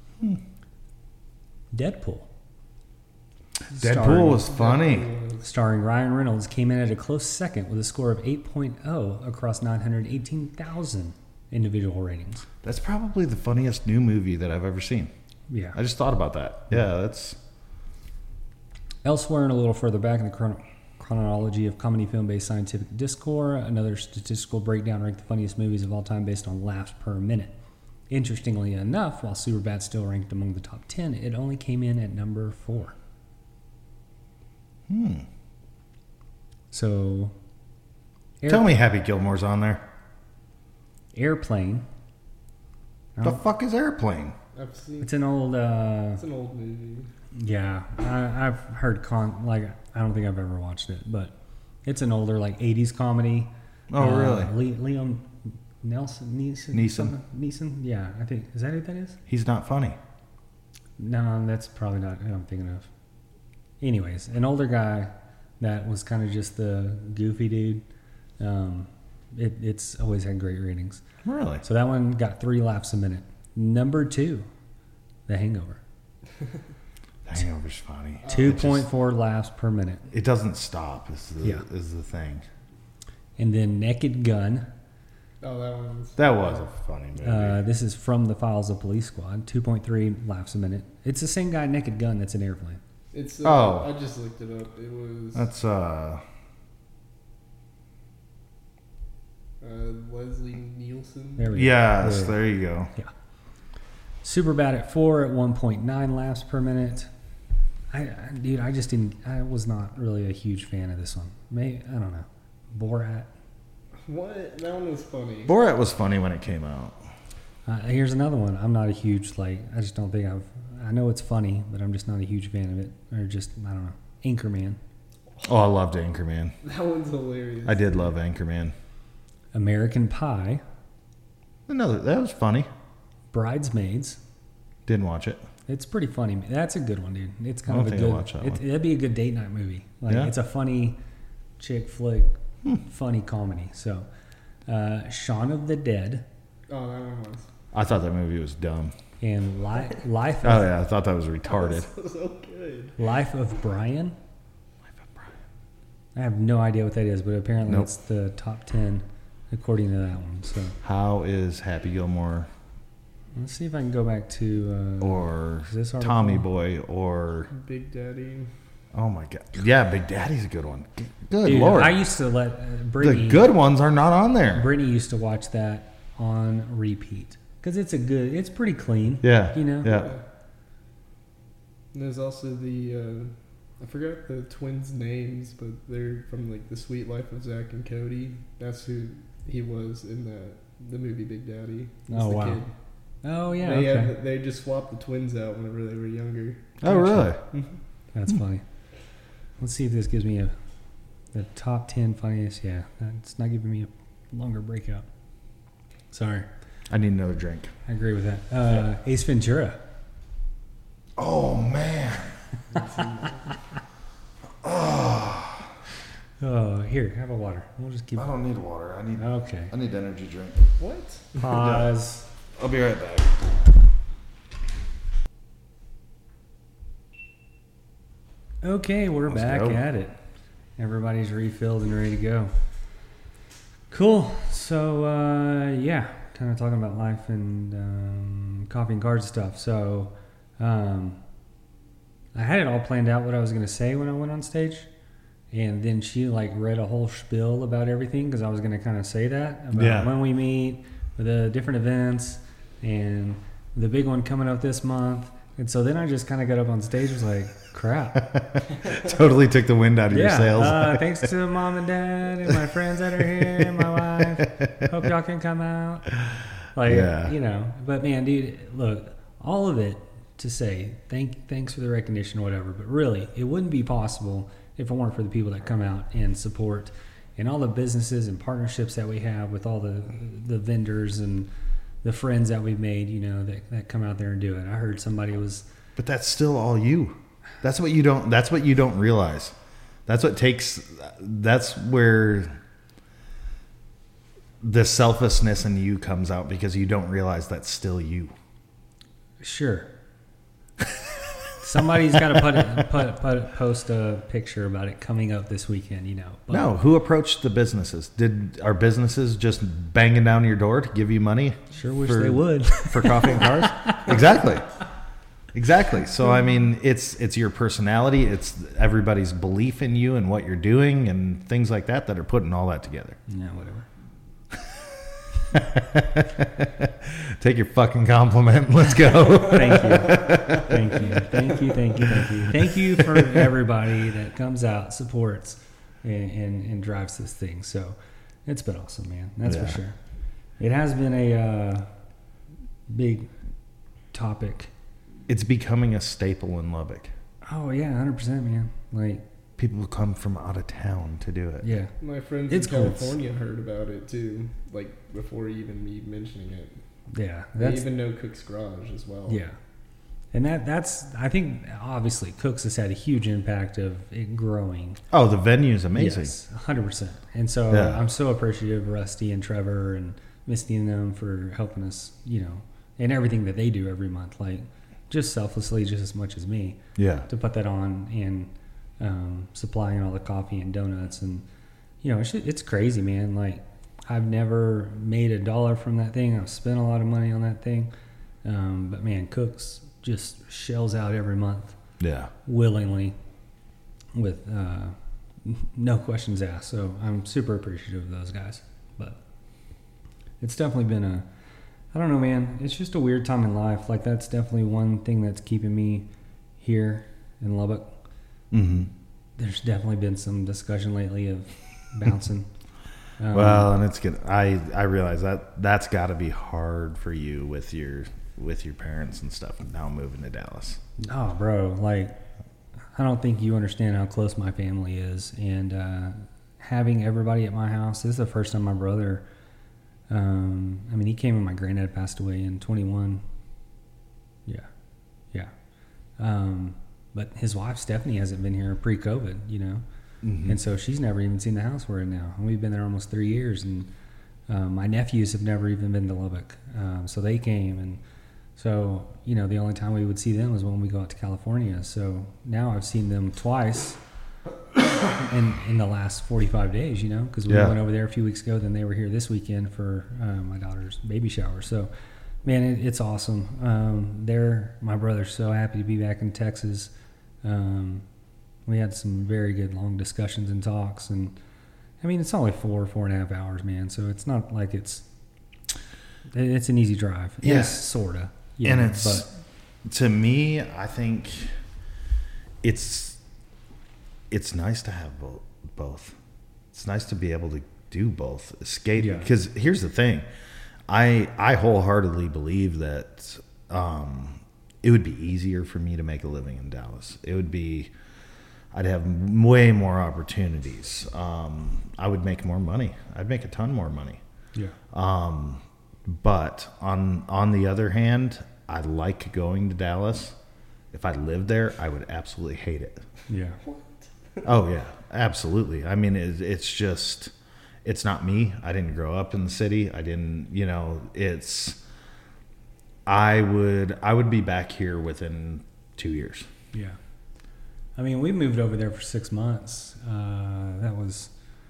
Deadpool. Deadpool was funny. Starring Ryan Reynolds, came in at a close second with a score of 8.0 across 918,000 individual ratings. That's probably the funniest new movie that I've ever seen. Yeah. I just thought about that. Yeah, that's... Elsewhere and a little further back in the chronology of comedy film-based scientific discourse, another statistical breakdown ranked the funniest movies of all time based on laughs per minute. Interestingly enough, while Superbad still ranked among the top 10, it only came in at number 4. So... Tell me Happy Gilmore's on there. Airplane. The fuck is Airplane? I've seen. It's an old... It's an old movie. Yeah, I've heard I don't think I've ever watched it, but it's an older like 80s comedy. Oh, really? Neeson. Neeson. Neeson. Yeah, I think is that who that is? He's not funny. No, that's probably not who I'm thinking of. Anyways, an older guy that was kind of just the goofy dude. It's always had great ratings. Really? So that one got 3 laughs a minute. Number 2, The Hangover. Hangover's funny. 2.4 laughs per minute. It doesn't stop. Is the thing. And then Naked Gun. Oh, That was a funny movie. This is from the Files of Police Squad. 2.3 laughs a minute. It's the same guy, Naked Gun, that's in Airplane. It's. Oh. I just looked it up. It was. That's Leslie Nielsen. There we yes, go. there you go. Yeah. Superbad at 4 at 1.9 laughs per minute. Dude, I just didn't. I was not really a huge fan of this one. Maybe I don't know. Borat. What? That one was funny. Borat was funny when it came out. Here's another one. I'm not a huge I just don't think I know it's funny, but I'm just not a huge fan of it. Or just I don't know. Anchorman. Oh, I loved Anchorman. That one's hilarious. I did love Anchorman. American Pie. That was funny. Bridesmaids. Didn't watch it. It's pretty funny. That's a good one, dude. It's kind I of don't a think I'll good. watch that one. That'd be a good date night movie. Like Yeah? it's a funny chick flick, funny comedy. So, Shaun of the Dead Oh, that one was. I thought that movie was dumb. and Life. Oh Of, yeah, I thought that was retarded. That was so good. Life of Brian. I have no idea what that is, but apparently Nope. it's the top 10 according to that one. So How is Happy Gilmore let's see if I can go back to or is this article? Tommy Boy or Big Daddy. oh my god, yeah, Big Daddy's a good one. Good Dude, lord, I used to let Brittany. the good ones are not on there. Brittany used to watch that on repeat because it's pretty clean. Yeah, You know? yeah. And there's also the I forgot the twins' names, but they're from like The Sweet Life of Zach and Cody. That's who he was in the movie Big Daddy. As Oh, the wow. kid. Oh yeah, They okay. they just swapped the twins out whenever they were younger. Oh really? That's funny. Let's see if this gives me the top 10 funniest. Yeah, it's not giving me a longer breakout. Sorry, I need another drink. I agree with that. Ace Ventura. Oh man. Oh, here, have a water. We'll just keep. I don't need water. Okay. I need energy drink. What? Pause. I'll be right back. Okay, we're Let's back go. at it. Everybody's refilled and ready to go. Cool. So, yeah, kind of talking about life and coffee and cards stuff. So, I had it all planned out what I was going to say when I went on stage. And then she read a whole spiel about everything because I was going to kind of say that about when we meet, the different events, and the big one coming up this month. And so then I just kind of got up on stage and was like, crap. Totally took the wind out of your sails. Thanks to mom and dad and my friends that are here and my wife. Hope y'all can come out. But man, dude, look, all of it to say thanks for the recognition or whatever. But really, it wouldn't be possible if it weren't for the people that come out and support and all the businesses and partnerships that we have with all the vendors and the friends that we've made, that come out there and do it. I heard somebody was... But that's still all you. That's what you don't realize. That's where the selflessness in you comes out because you don't realize that's still you. Sure. Somebody's got to post a picture about it coming up this weekend, But No, who approached the businesses? Are businesses just banging down your door to give you money? Sure wish they would. For coffee and cars? Exactly. So I mean, it's your personality, it's everybody's belief in you and what you're doing and things like that are putting all that together. Yeah, whatever. Take your fucking compliment. Let's go. Thank you for everybody that comes out, supports, and drives this thing. So it's been awesome, man. That's for sure. It has been a big topic. It's becoming a staple in Lubbock. Oh yeah, 100%, man. people come from out of town to do it. Yeah. My friends It's in cool. California heard about it too, like before even me mentioning it. Yeah. They That's even know Cook's Garage as well. yeah. And that's I think obviously Cook's has had a huge impact of it growing. Oh, the venue's amazing. Yes, 100%. And so Yeah. I'm so appreciative of Rusty and Trevor and Misty and them for helping us, and everything that they do every month, like just selflessly, just as much as me, Yeah. to put that on and supplying all the coffee and donuts. And, it's crazy, man. Like, I've never made $1 from that thing. I've spent a lot of money on that thing. But, man, Cook's just shells out every month Yeah. willingly with no questions asked. So I'm super appreciative of those guys. But it's definitely been I don't know, man. It's just a weird time in life. Like, that's definitely one thing that's keeping me here in Lubbock. Mm-hmm. There's definitely been some discussion lately of bouncing. Well, and it's good. I realize that's got to be hard for you with your parents and stuff now moving to Dallas. Oh, bro. Like, I don't think you understand how close my family is. And having everybody at my house, this is the first time my brother, he came when my granddad passed away in 21. Yeah. But his wife, Stephanie, hasn't been here pre-COVID, Mm-hmm. And so she's never even seen the house we're in now. And we've been there almost 3 years. And my nephews have never even been to Lubbock. So they came. And so, the only time we would see them was when we go out to California. So now I've seen them twice in the last 45 days, because we went over there a few weeks ago. Then they were here this weekend for my daughter's baby shower. So, man, it's awesome. My brother's so happy to be back in Texas. We had some very good long discussions and talks. And, it's only 4.5 hours, man. So it's not like it's an easy drive. Yeah. Yes, sort of. And to me, I think it's nice to have both. It's nice to be able to do both. Skate, because here's the thing. I wholeheartedly believe that it would be easier for me to make a living in Dallas. I'd have way more opportunities. I would make more money. I'd make a ton more money. Yeah. But on the other hand, I like going to Dallas. If I lived there, I would absolutely hate it. Yeah. Oh yeah, absolutely. It's just, it's not me. I didn't grow up in the city. I didn't, I would be back here within 2 years. Yeah. We moved over there for 6 months. That was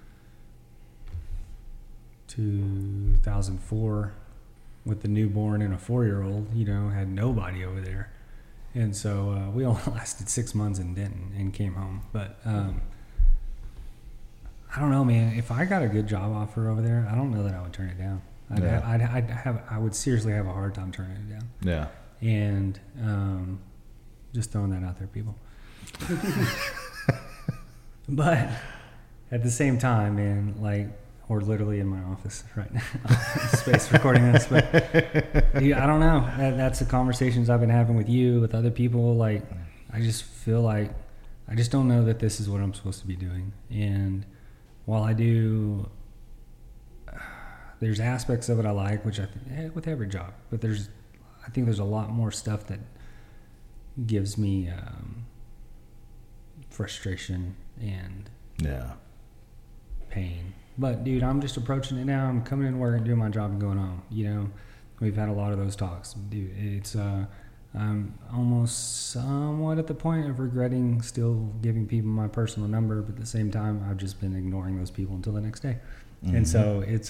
2004 with the newborn and a 4-year-old, had nobody over there. And so we only lasted 6 months in Denton and came home. But I don't know, man. If I got a good job offer over there, I don't know that I would turn it down. I would seriously have a hard time turning it down. Yeah. And just throwing that out there, people. But at the same time, man, like, we're literally in my office right now, space recording this. But I don't know. That's the conversations I've been having with you, with other people. Like, I just feel like I just don't know that this is what I'm supposed to be doing. And while I do, there's aspects of it I like, which I think with every job. But I think there's a lot more stuff that gives me frustration and pain. But dude, I'm just approaching it now. I'm coming in work and doing my job and going home. We've had a lot of those talks, dude. It's I'm almost somewhat at the point of regretting still giving people my personal number, but at the same time, I've just been ignoring those people until the next day. Mm-hmm. And so it's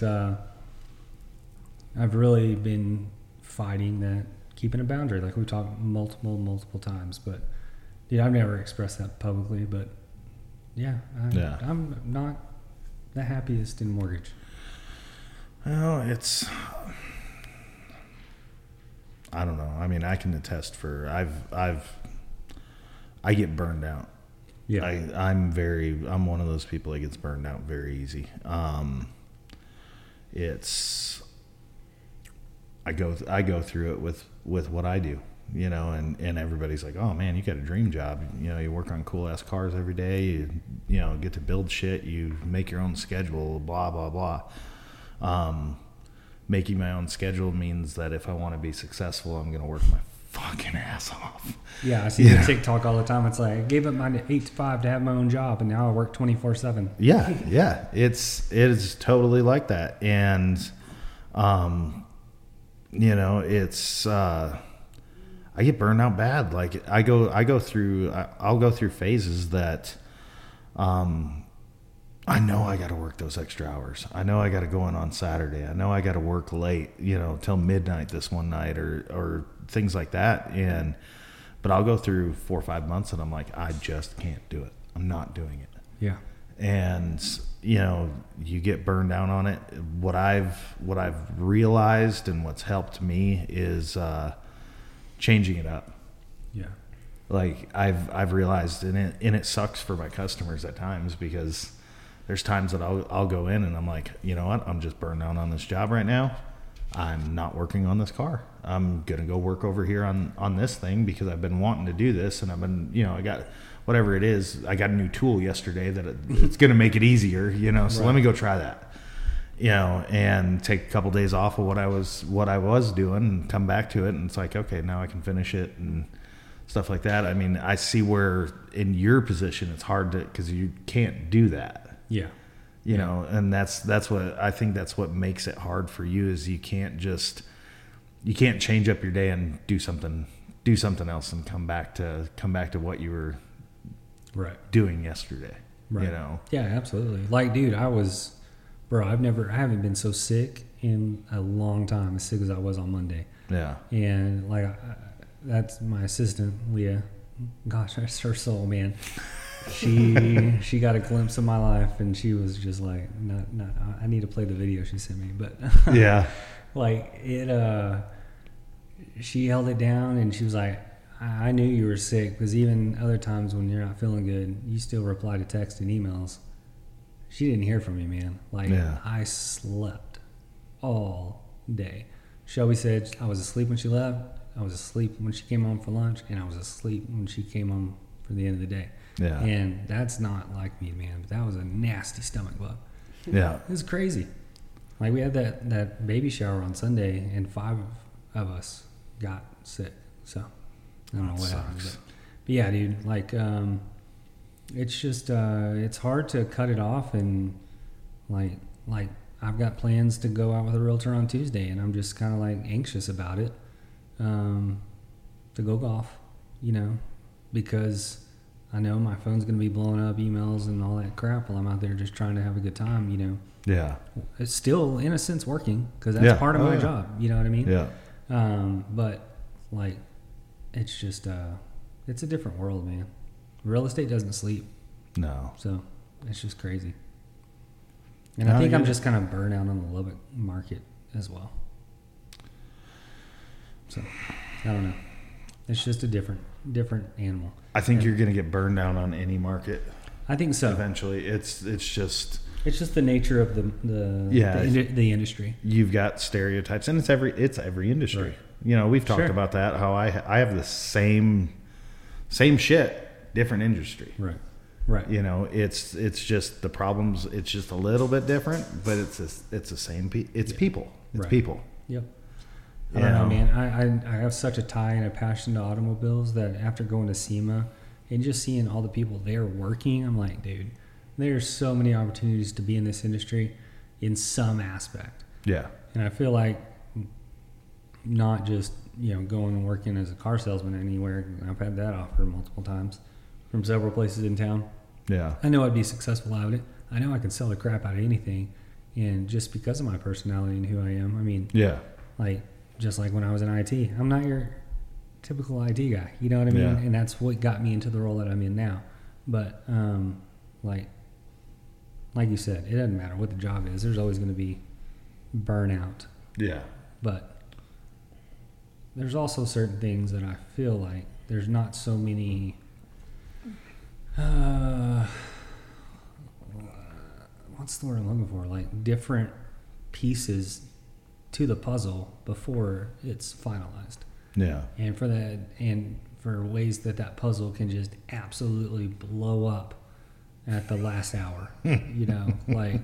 I've really been fighting that, keeping a boundary, like we talked multiple times. But dude, I've never expressed that publicly, but I'm not the happiest in mortgage. Well, I don't know. I can attest for I get burned out. Yeah. I'm one of those people that gets burned out very easy. I go through it with what I do. you know, and everybody's like, oh man, you got a dream job. You know, you work on cool ass cars every day. You know, get to build shit. You make your own schedule. Blah blah blah. Making my own schedule means that if I want to be successful, I'm gonna work my fucking ass off. Yeah, I see the TikTok all the time. It's like, I gave up my 8 to 5 to have my own job, and now I work 24/7. Yeah. It is totally like that, and you know, it's I get burned out bad. Like I'll go through phases that I know I got to work those extra hours. I know I got to go in on Saturday. I know I got to work late, you know, till midnight this one night or things like that. But I'll go through 4 or 5 months and I'm like, I just can't do it. I'm not doing it. Yeah. And you know, you get burned down on it. What I've realized and what's helped me is changing it up. Yeah. Like I've realized, and it sucks for my customers at times, because there's times that I'll go in and I'm like, you know what, I'm just burned out on this job right now. I'm not working on this car. I'm gonna go work over here on this thing because I've been wanting to do this, and I've been, you know, I got whatever it is. I got a new tool yesterday that it's gonna make it easier, you know. So let me go try that, you know, and take a couple days off of what I was doing and come back to it, and it's like, okay, now I can finish it and stuff like that. I mean, I see where in your position it's hard to, because you can't do that. Yeah. You know, and that's what I think, that's what makes it hard for you, is you can't change up your day and do something else and come back to what you were doing yesterday. Right. You know? Yeah, absolutely. Like, dude, I haven't been so sick in a long time, as sick as I was on Monday. Yeah. And like, that's my assistant, Leah. Gosh, that's her soul, man. She got a glimpse of my life, and she was just like, not I need to play the video she sent me, but yeah, like it she held it down, and she was like, I knew you were sick, because even other times when you're not feeling good, you still reply to text and emails. She didn't hear from me, man. Like, I slept all day. Shelby said I was asleep when she left, I was asleep when she came home for lunch, and I was asleep when she came home for the end of the day. Yeah. And that's not like me, man. But that was a nasty stomach bug. Yeah. It was crazy. Like, we had that baby shower on Sunday, and 5 of us got sick. So I don't know what happened. But yeah, dude, like, it's just it's hard to cut it off, and like I've got plans to go out with a realtor on Tuesday, and I'm just kind of like anxious about it, to go golf, you know, because I know my phone's going to be blowing up, emails and all that crap, while I'm out there just trying to have a good time, you know. Yeah. It's still, in a sense, working, because that's part of my job. You know what I mean? Yeah. But, like, it's just, it's a different world, man. Real estate doesn't sleep. No. So, it's just crazy. And I think I'm just kind of burned out on the Lubbock market as well. So, I don't know. It's just a different animal. I think you're going to get burned down on any market. I think so. Eventually, it's just the nature of the industry. You've got stereotypes, and it's every industry. Right. You know, we've talked about that. How I have the same shit, different industry. Right. Right. You know, it's just the problems. It's just a little bit different, but it's the same. It's people. It's people. Yep. I don't know, man. I have such a tie and a passion to automobiles that after going to SEMA and just seeing all the people there working, I'm like, dude, there's so many opportunities to be in this industry in some aspect. Yeah. And I feel like not just, you know, going and working as a car salesman anywhere. I've had that offer multiple times from several places in town. Yeah. I know I'd be successful at it. I know I can sell the crap out of anything. And just because of my personality and who I am, I mean, like, just like when I was in IT, I'm not your typical IT guy. You know what I mean? Yeah. And that's what got me into the role that I'm in now. But, like you said, it doesn't matter what the job is. There's always going to be burnout. Yeah. But there's also certain things that I feel like there's not so many, what's the word I'm looking for? Like, different pieces to the puzzle before it's finalized. Yeah. And for ways that puzzle can just absolutely blow up at the last hour. Like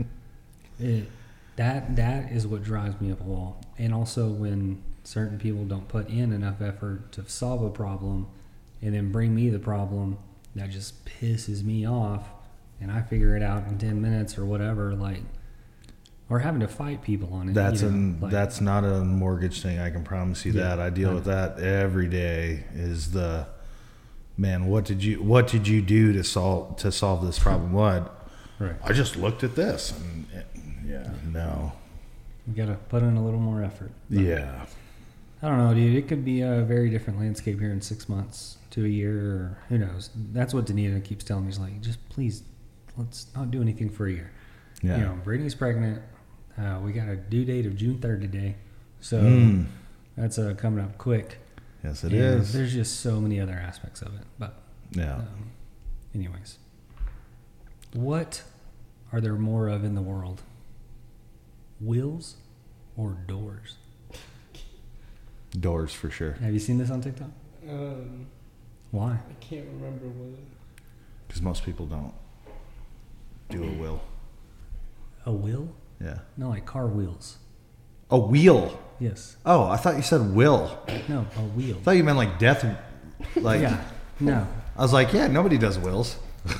that is what drives me up a wall. And also when certain people don't put in enough effort to solve a problem and then bring me the problem, that just pisses me off, and I figure it out in 10 minutes or whatever, like, or having to fight people on it. That's not a mortgage thing. I can promise you that. I deal with that every day. Is the man? What did you do to solve this problem? What? Right. I just looked at this. And no. You got to put in a little more effort. Yeah. I don't know, dude. It could be a very different landscape here in 6 months to a year, or who knows. That's what Danita keeps telling me. She's like, just please, let's not do anything for a year. Yeah. Brittany's pregnant. We got a due date of June 3rd today. So that's coming up quick. Yes, it is. There's just so many other aspects of it. But, yeah. Anyways. What are there more of in the world? Wheels or doors? Doors for sure. Have you seen this on TikTok? Why? I can't remember what. Because most people don't do a wheel. A wheel? Yeah. No, like car wheels. A wheel. Yes. Oh, I thought you said will. No, a wheel. I thought you meant like death. Like Yeah. No. I was like, yeah, nobody does wills.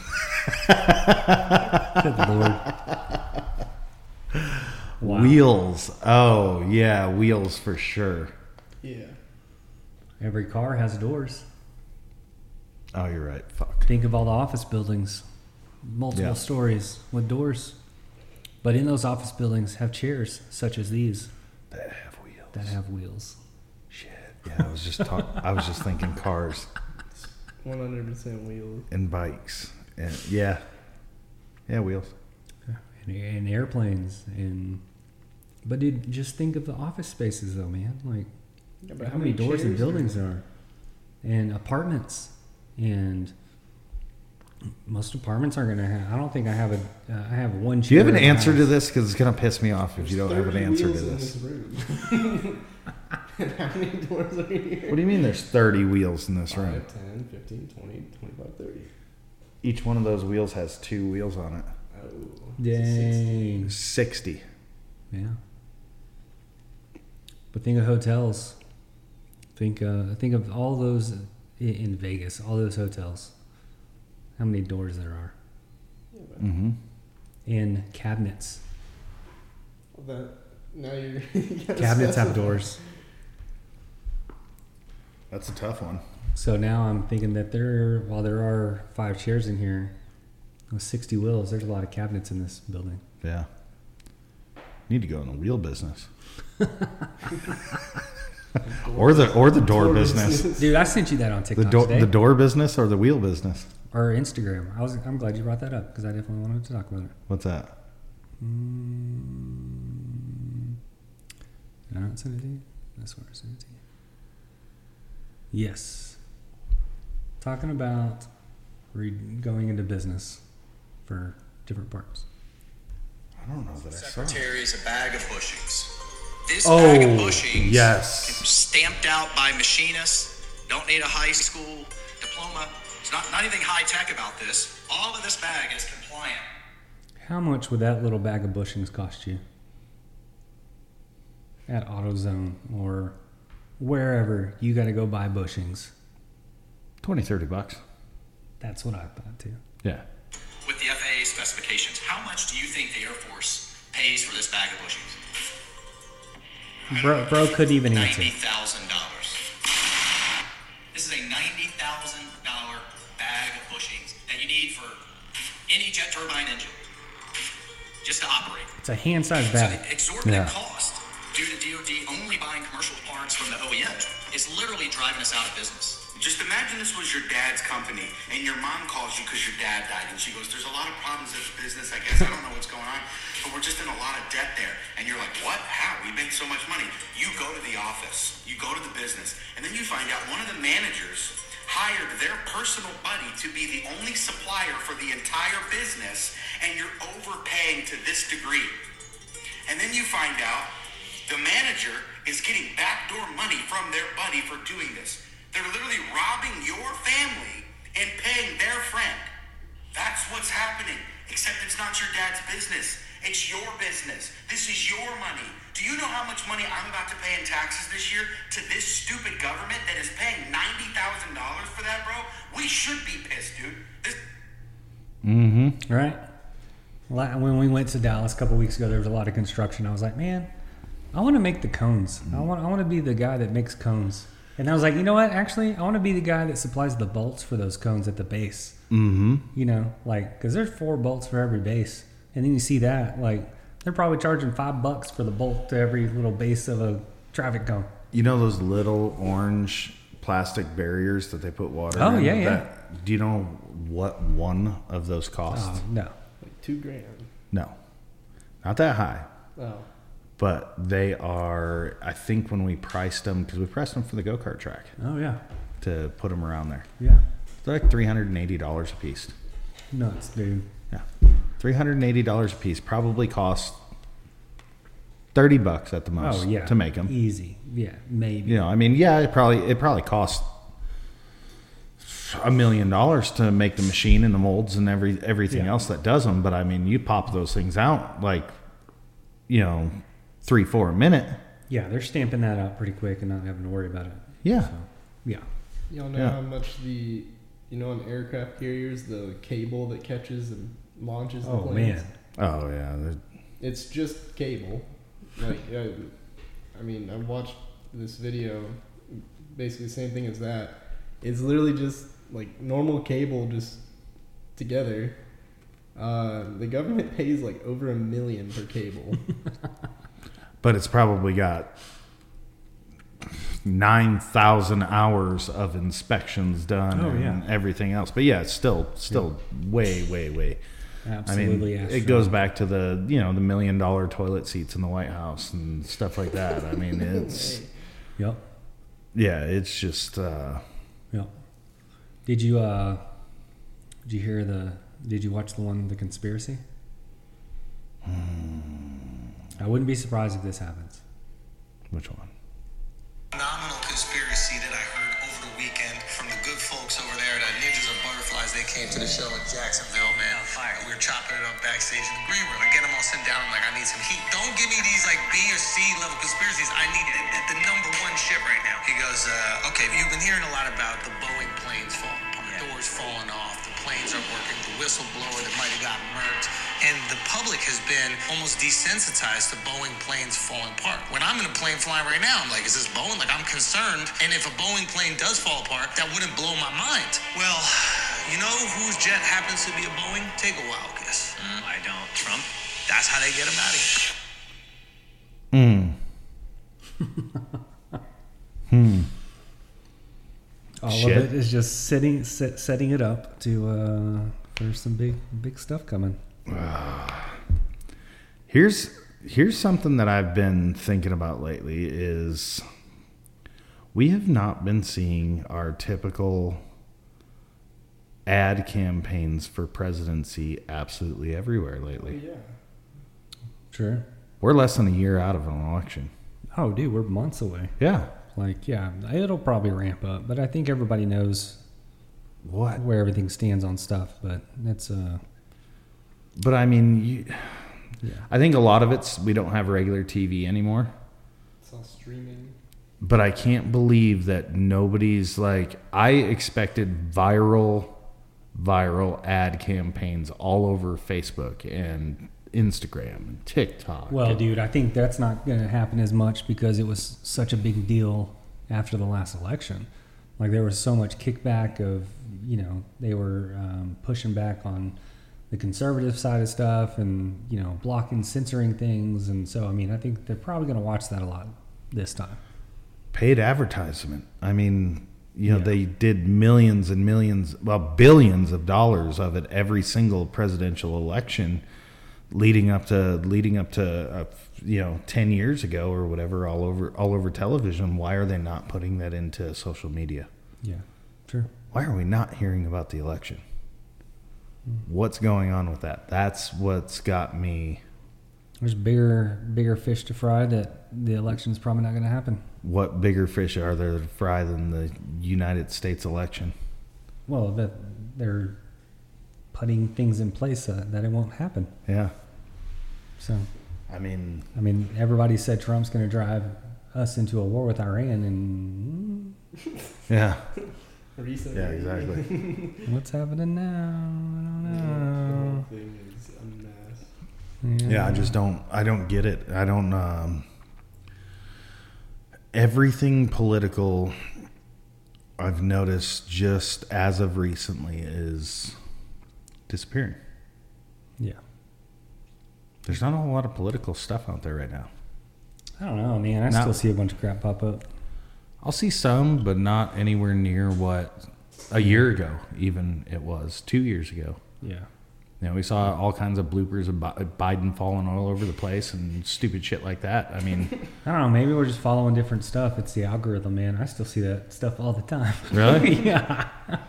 Good Lord. Wow. Wheels. Oh yeah, wheels for sure. Yeah. Every car has doors. Oh, you're right. Fuck. Think of all the office buildings, multiple stories with doors. But in those office buildings have chairs such as these That have wheels. Shit. Yeah, I was just thinking cars 100% wheels. and bikes and yeah, wheels. And airplanes but dude, just think of the office spaces though, man. Like how many doors and buildings there are, and apartments, and most apartments are gonna have. I don't think I have I have one chair. Do you have an in the answer house. to this? Because it's gonna piss me off if you don't have an answer to this. And how many doors are here? What do you mean there's 30 wheels in this room? 5, 10, 15, 20, 25, 30. Each one of those wheels has 2 wheels on it. Oh. Dang. 60. Yeah. But think of hotels. Think of all those in Vegas, all those hotels. How many doors there are. Yeah, but Mm-hmm. And cabinets. that, now you're... Cabinets have doors. That's a tough one. So now I'm thinking that while there are 5 chairs in here, with 60 wheels, there's a lot of cabinets in this building. Yeah. Need to go in the wheel business. or the door business. Dude, I sent you that on TikTok today. The door business or the wheel business? Or Instagram. I'm glad you brought that up because I definitely wanted to talk about it. What's that? Did I not send it to you? That's where I sent it to you. Yes. Talking about going into business for different parts. I don't know that I saw it. Secretary is a bag of bushings. This bag of bushings yes. stamped out by machinists, don't need a high school diploma. It's not anything high tech about this. All of this bag is compliant. How much would that little bag of bushings cost you? At AutoZone or wherever you got to go buy bushings. $20-$30. That's what I thought too. Yeah. With the FAA specifications, how much do you think the Air Force pays for this bag of bushings? Bro couldn't even answer. $90,000. This is a $90,000 bag of bushings that you need for any jet turbine engine just to operate. It's a hand-sized So bag. the exorbitant cost due to DoD only buying commercial parts from the OEMs is literally driving us out of business. Just imagine this was your dad's company, and your mom calls you because your dad died, and she goes, there's a lot of problems in the business, I guess. I don't know what's going on, but we're just in a lot of debt there. And you're like, what? How? We make so much money. You go to the office, you go to the business, and then you find out one of the managers hired their personal buddy to be the only supplier for the entire business, and you're overpaying to this degree. And then you find out the manager is getting backdoor money money from their buddy for doing this. They're literally robbing your family and paying their friend. That's what's happening. Except it's not your dad's business. It's your business. This is your money. Do you know how much money I'm about to pay in taxes this year to this stupid government that is paying $90,000 for that, bro? We should be pissed, dude. This... Mm-hmm. Right. When we went to Dallas a couple weeks ago, there was a lot of construction. I was like, man, I want to make the cones. I want to be the guy that makes cones. And I was like, you know what? Actually, I want to be the guy that supplies the bolts for those cones at the base. Mm-hmm. You know, like, because there's 4 bolts for every base. And then you see that, like, they're probably charging $5 for the bolt to every little base of a traffic cone. You know those little orange plastic barriers that they put water in? Oh, yeah. Do you know what one of those costs? No. Like $2,000. No. Not that high. Oh. But they are, I think when we priced them, because we priced them for the go-kart track Oh, yeah. to put them around there. Yeah. They're like $380 a piece. Nuts, dude. Yeah. $380 a piece. Probably cost $30 at the most to make them. Easy. Yeah, maybe. You know, I mean, yeah, it probably cost $1 million to make the machine and the molds and everything else that does them. But I mean, you pop those things out like, you know, 3-4 a minute. Yeah, they're stamping that out pretty quick and not having to worry about it. Yeah. So, yeah. Y'all know how much on aircraft carriers, the cable that catches and launches the planes? Man. Oh, yeah. It's just cable. Like, I mean, I watched this video, basically the same thing as that. It's literally just like normal cable just together. The government pays like over $1 million per cable. But it's probably got 9,000 hours of inspections done and everything else. But yeah, it's still way. Absolutely. I mean, it goes back to the $1 million toilet seats in the White House and stuff like that. I mean, it's Yep. yeah, it's just Yep. Did you watch the one, The Conspiracy? I wouldn't be surprised if this happens. which one? Phenomenal conspiracy that I heard over the weekend from the good folks over there at Ninjas of Butterflies. They came to the show in Jacksonville, man. We were chopping it up backstage in the green room. I get them all sitting down. I'm like, I need some heat. Don't give me these like B or C level conspiracies. I need the number one shit right now. He goes, okay, you've been hearing a lot about the Boeing planes falling apart, doors falling off, the planes aren't working, the whistleblower that might have got murked. And the public has been almost desensitized to Boeing planes falling apart. When I'm in a plane flying right now, I'm like, is this Boeing? Like, I'm concerned. And if a Boeing plane does fall apart, that wouldn't blow my mind. Well, you know whose jet happens to be a Boeing? Take a wild guess. I don't. Trump? That's how they get him out of here. All Shit. of it is just setting it up to for some big stuff coming. Here's something that I've been thinking about lately is we have not been seeing our typical ad campaigns for presidency absolutely everywhere lately. Yeah. Sure. We're less than a year out of an election. Oh, dude, we're months away. Yeah. Like, yeah, it'll probably ramp up, but I think everybody knows What? where everything stands on stuff. But it's But I mean, yeah. I think a lot of it's we don't have regular TV anymore. It's all streaming. But I can't believe that nobody's like, I expected viral ad campaigns all over Facebook and Instagram and TikTok. Well, dude, I think that's not going to happen as much because it was such a big deal after the last election. Like, there was so much kickback of, they were pushing back on the conservative side of stuff and, blocking, censoring things. And so, I mean, I think they're probably going to watch that a lot this time. Paid advertisement. I mean, they did millions and millions, well, billions of dollars of it every single presidential election leading up to 10 years ago or whatever, all over television. Why are they not putting that into social media? Yeah, sure. Why are we not hearing about the election? What's going on with that? That's what's got me There's bigger fish to fry that the election's probably not going to happen. What bigger fish are there to fry than the United States election? Well, that they're putting things in place that it won't happen. Yeah. So, I mean, everybody said Trump's going to drive us into a war with Iran, and yeah. Recently. Yeah, exactly. what's happening now? I The don't whole thing is a mess. know. Yeah, I don't get it. I don't, everything political I've noticed just as of recently is disappearing. Yeah. There's not a whole lot of political stuff out there right now. I don't know, man. I No. still see a bunch of crap pop up. I'll see some, but not anywhere near what a year ago even it was, 2 years ago. Yeah. You know, we saw all kinds of bloopers of Biden falling all over the place and stupid shit like that. I mean, I don't know. Maybe we're just following different stuff. It's the algorithm, man. I still see that stuff all the time. really? Yeah.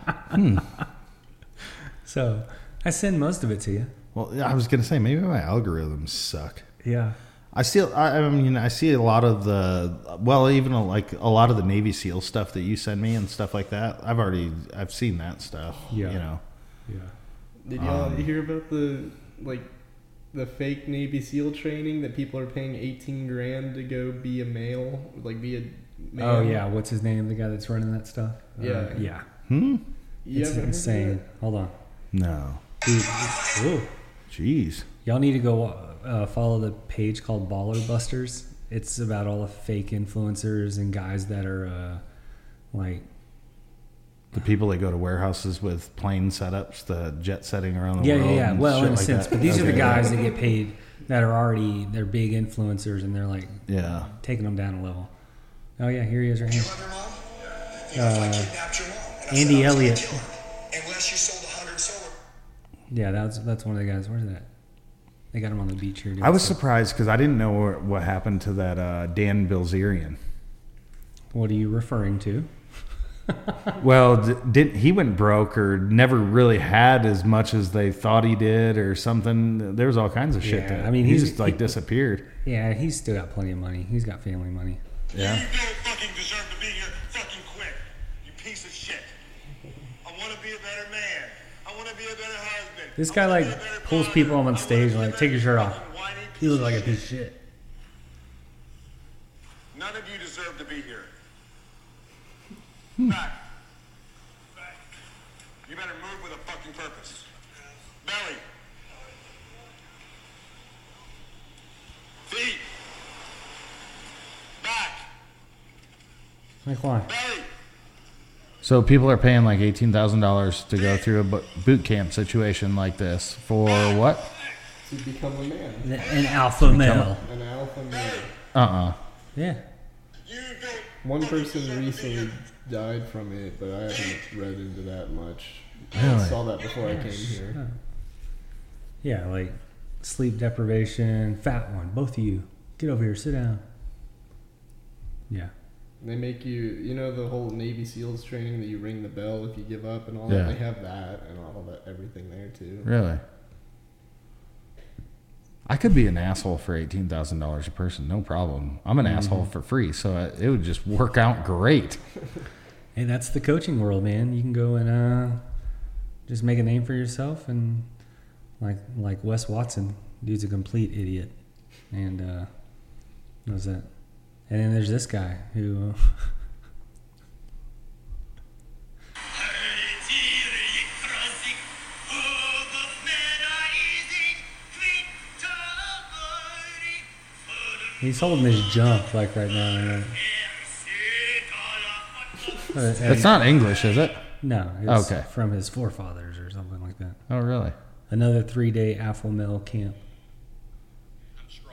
So I send most of it to you. Well, I was going to say, maybe my algorithms suck. Yeah. I see a lot of even like a lot of the Navy SEAL stuff that you send me and stuff like that. I've seen that stuff. Yeah. You know. Yeah. Did y'all hear about the fake Navy SEAL training that people are paying $18,000 to go be a male, like be a man? Oh yeah. What's his name? The guy that's running that stuff. Yeah. Yeah. You It's haven't heard of insane. that? Hold on. No. Dude, ooh. Jeez. Y'all need to go follow the page called Baller Busters. It's about all the fake influencers and guys that are like. The people that go to warehouses with plane setups, the jet setting around the Yeah, world. yeah, yeah. and Well, shit in a like sense, that. but these are the Okay. guys that get paid that are already they're big influencers and they're like Yeah. taking them down a level. Oh yeah, here he is right here. Love your mom? Then I kidnapped your mom. And I Andy said, I'm gonna Elliott. kill her unless you sold 100 solar. Yeah, that's one of the guys. Where's that? They got him on the beach here. doing I was stuff. surprised because I didn't know what happened to that Dan Bilzerian. What are you referring to? Well, he went broke or never really had as much as they thought he did or something. There was all kinds of shit. Yeah, That, I mean, he he's- just like disappeared. Yeah, he's still got plenty of money. He's got family money. Yeah. You don't fucking deserve to be here. Fucking quit. You piece of shit. I want to be a better man. I want to be a better husband. This I guy wanna like be a better pulls father. people I on wanna stage be a like, better take your shirt off. fucking whiny He piece looks of like a shit. piece of shit. None of you deserve to be here. Back. Back. You better move with a fucking purpose. Belly. Feet. Back. Like why? Belly. So people are paying like $18,000 to go through a boot camp situation like this for what? To become a man, An alpha male. an alpha male. Yeah. You don't. One person recently died from it, but I haven't read into that much. I Really? saw that before I came here. Yeah, like sleep deprivation, fat one. Both of you, get over here, sit down. Yeah. They make you know, the whole Navy SEALs training that you ring the bell if you give up and all Yeah. that. They have that and all that, everything there too. Really? I could be an asshole for $18,000 a person, no problem. I'm an asshole for free, so it would just work out great. Hey, that's the coaching world, man. You can go and just make a name for yourself, and like Wes Watson, dude's a complete idiot. And what was that? And then there's this guy who. He's holding his jump like right now. It's not English, is it? No, it's Okay. from his forefathers or something like that. Oh, really? Another 3-day alpha male camp. I'm strong.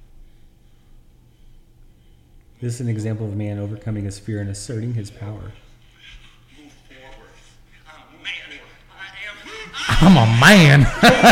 This is an example of a man overcoming his fear and asserting his power. Move forward. I'm a man. I am. I'm a man.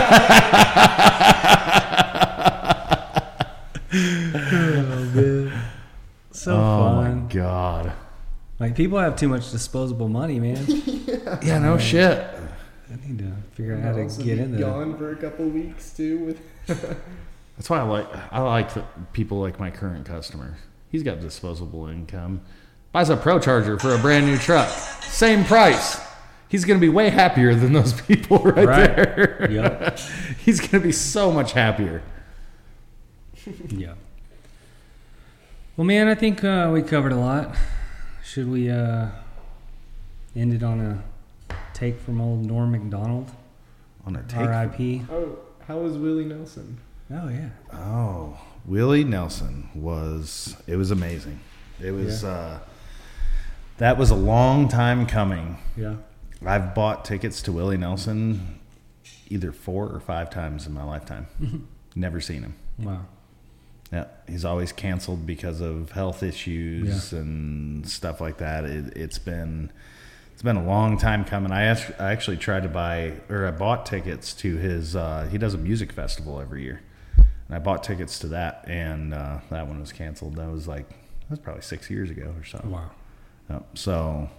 So Oh, my fun. God. Like, people have too much disposable money, man. Yeah, no shit. I need to figure out how to Also get be in there. gone for a couple weeks too. With That's why I like people like my current customer. He's got disposable income. Buys a Pro Charger for a brand new truck. Same price. He's going to be way happier than those people right there. Yep. He's going to be so much happier. Yeah. Well, man, I think we covered a lot. Should we end it on a take from old Norm Macdonald? On a take. R.I.P. Oh, how was Willie Nelson? Oh, yeah. Oh, Willie Nelson was amazing. It was, that was a long time coming. Yeah. I've bought tickets to Willie Nelson either 4 or 5 times in my lifetime. Never seen him. Wow. Yeah, he's always canceled because of health issues and stuff like that. It's been a long time coming. I actually tried to I bought tickets to his. He does a music festival every year, and I bought tickets to that, and that one was canceled. That was probably 6 years ago or so. Wow. Yep. So,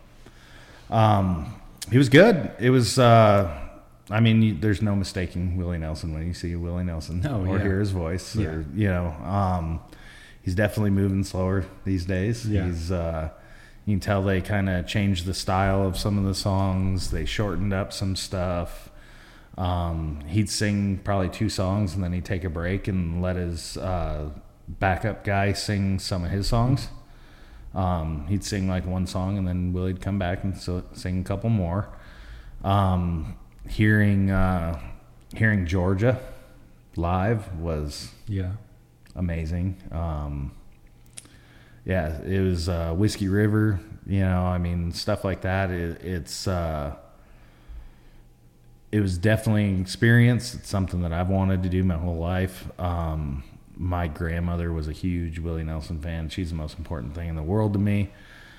he was good. It was. There's no mistaking Willie Nelson when you see Willie Nelson or hear his voice. Yeah. Or, he's definitely moving slower these days. Yeah. He's, you can tell they kind of changed the style of some of the songs. They shortened up some stuff. He'd sing probably 2 songs and then he'd take a break and let his backup guy sing some of his songs. He'd sing like 1 song and then Willie'd come back and sing a couple more. Hearing Georgia live was amazing. It was Whiskey River, stuff like that. It was definitely an experience. It's something that I've wanted to do my whole life. My grandmother was a huge Willie Nelson fan. She's the most important thing in the world to me.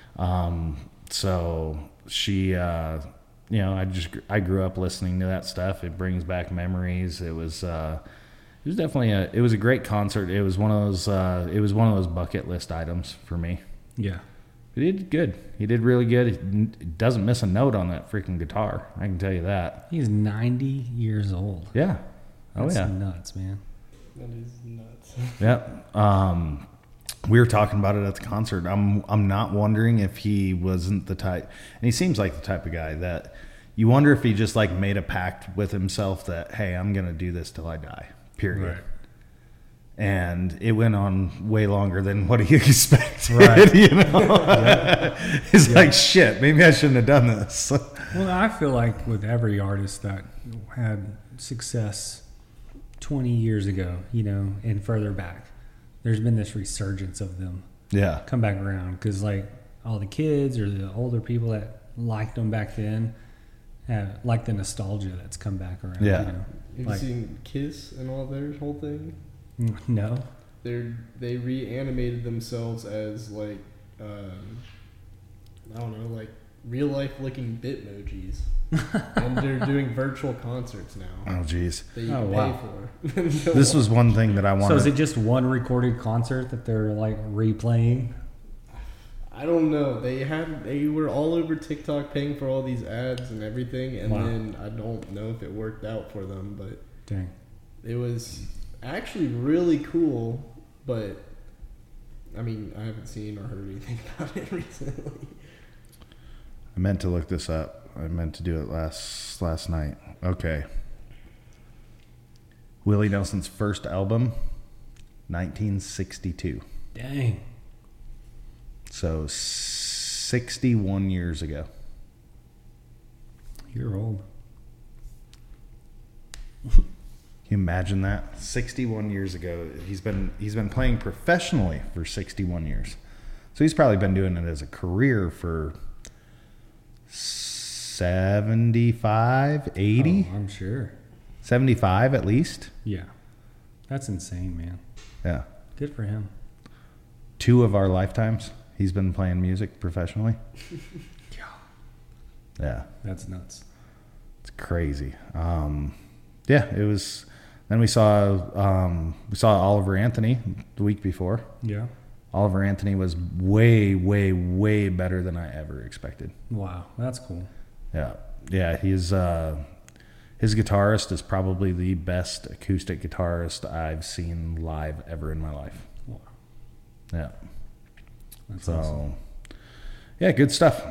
So she, I grew up listening to that stuff. It brings back memories. It was definitely it was a great concert. It was one of those bucket list items for me. Yeah. He did good. He did really good. He doesn't miss a note on that freaking guitar. I can tell you that. He's 90 years old. Yeah. That's nuts, man. That is nuts. Yep. We were talking about it at the concert. I'm not wondering if he wasn't the type, and he seems like the type of guy that you wonder if he just made a pact with himself that, hey, I'm going to do this till I die, period. Right. And it went on way longer than what he expected. Right. He's like, shit, maybe I shouldn't have done this. Well, I feel like with every artist that had success 20 years ago, and further back, there's been this resurgence of them come back around because all the kids or the older people that liked them back then have the nostalgia that's come back around. Have you seen Kiss and all their whole thing? No. They reanimated themselves as real life looking Bitmojis. And they're doing virtual concerts now. Oh, geez. That you can pay for. This was one thing that I wanted. So is it just one recorded concert that they're replaying? I don't know. They were all over TikTok paying for all these ads and everything, and then I don't know if it worked out for them, but dang, it was actually really cool. But I mean, I haven't seen or heard anything about it recently. I meant to look this up. I meant to do it last night. Okay. Willie Nelson's first album, 1962. Dang. So 61 years ago. You're old. Can you imagine that? 61 years ago. He's been playing professionally for 61 years. So he's probably been doing it as a career for 75, 80? Oh, I'm sure. 75 at least? Yeah. That's insane, man. Yeah. Good for him. 2 of our lifetimes, he's been playing music professionally. Yeah. That's nuts. It's crazy. It was. Then we saw Oliver Anthony the week before. Yeah. Oliver Anthony was way, way, way better than I ever expected. Wow, that's cool. Yeah. His His guitarist is probably the best acoustic guitarist I've seen live ever in my life. Wow. Yeah. That's So, awesome. yeah, good stuff.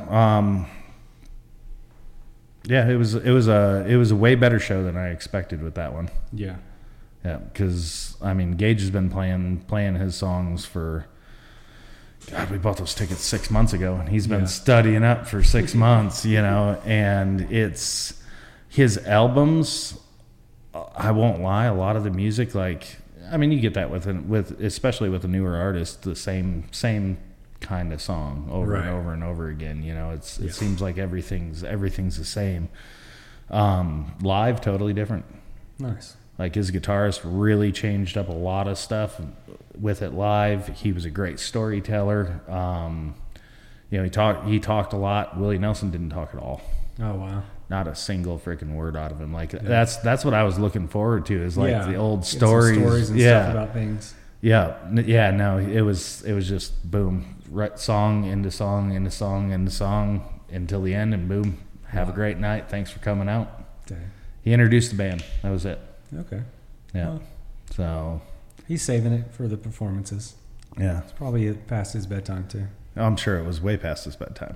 Yeah, it was a way better show than I expected with that one. Yeah. Yeah, because I mean, Gage has been playing his songs for. God, we bought those tickets 6 months ago, and he's been studying up for 6 months, and it's his albums. I won't lie, a lot of the music, like, I mean, you get that with especially with a newer artist, the same kind of song over and over and over again. It seems like everything's the same. Live, totally different. Nice. Like, his guitarist really changed up a lot of stuff with it live. He was a great storyteller. He talked a lot. Willie Nelson didn't talk at all. Oh wow. Not a single freaking word out of him. Like, that's what I was looking forward to, is like the old Get some stories and stuff about things. Yeah. No, it was just boom, right, song into song into song into song until the end, and boom, have a great night. Thanks for coming out. Okay. He introduced the band. That was it. Okay. Yeah. Well, So, he's saving it for the performances. yeah. It's probably past his bedtime too. I'm sure it was way past his bedtime.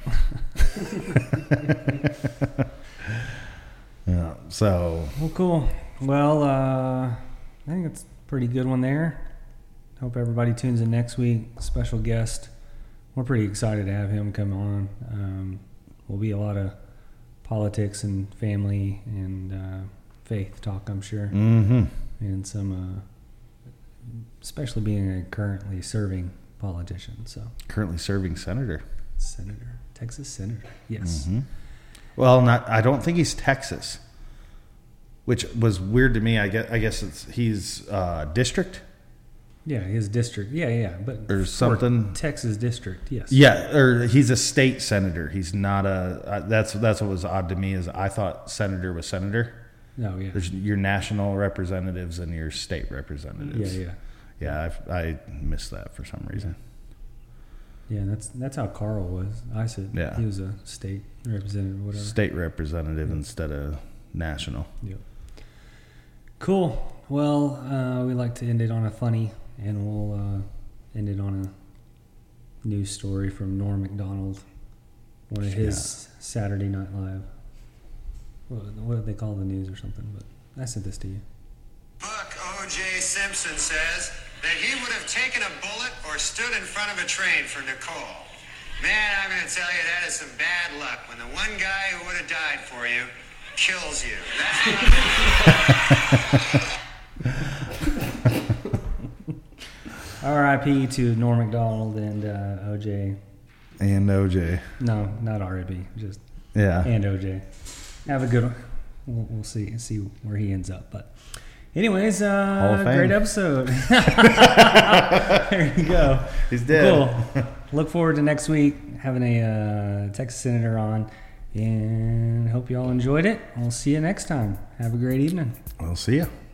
Yeah. So, Well, cool. Well, I think it's a pretty good one there. Hope everybody tunes in next week. Special guest. We're pretty excited to have him come on. Will be a lot of politics and family and faith talk, I'm sure, and some, especially being a currently serving politician. So currently serving senator. Texas senator. Yes. Well, I don't think he's Texas, which was weird to me. I guess he's district. Yeah, his district. Yeah, but Or for something. Texas district. Yes. Yeah, or he's a state senator. He's not that's what was odd to me, is I thought senator was senator. No. Yeah. There's your national representatives and your state representatives. Yeah. I missed that for some reason. Yeah, that's how Carl was. I said he was a state representative or whatever. State representative instead of national. Yep. Cool. Well, we like to end it on a funny, and we'll end it on a news story from Norm Macdonald, one of his Saturday Night Live. What do they call the news or something? But I sent this to you. Buck O.J. Simpson says that he would have taken a bullet or stood in front of a train for Nicole. Man, I'm going to tell you, that is some bad luck when the one guy who would have died for you kills you. R.I.P. to Norm Macdonald and O.J. And OJ. No, not R.I.P. Just Yeah. and O.J. Have a good one. We'll see where he ends up. But anyways, Hall of Fame. great episode. There you go. He's dead. Cool. Look forward to next week having a Texas senator on, and hope you all enjoyed it. We'll see you next time. Have a great evening. We'll see you.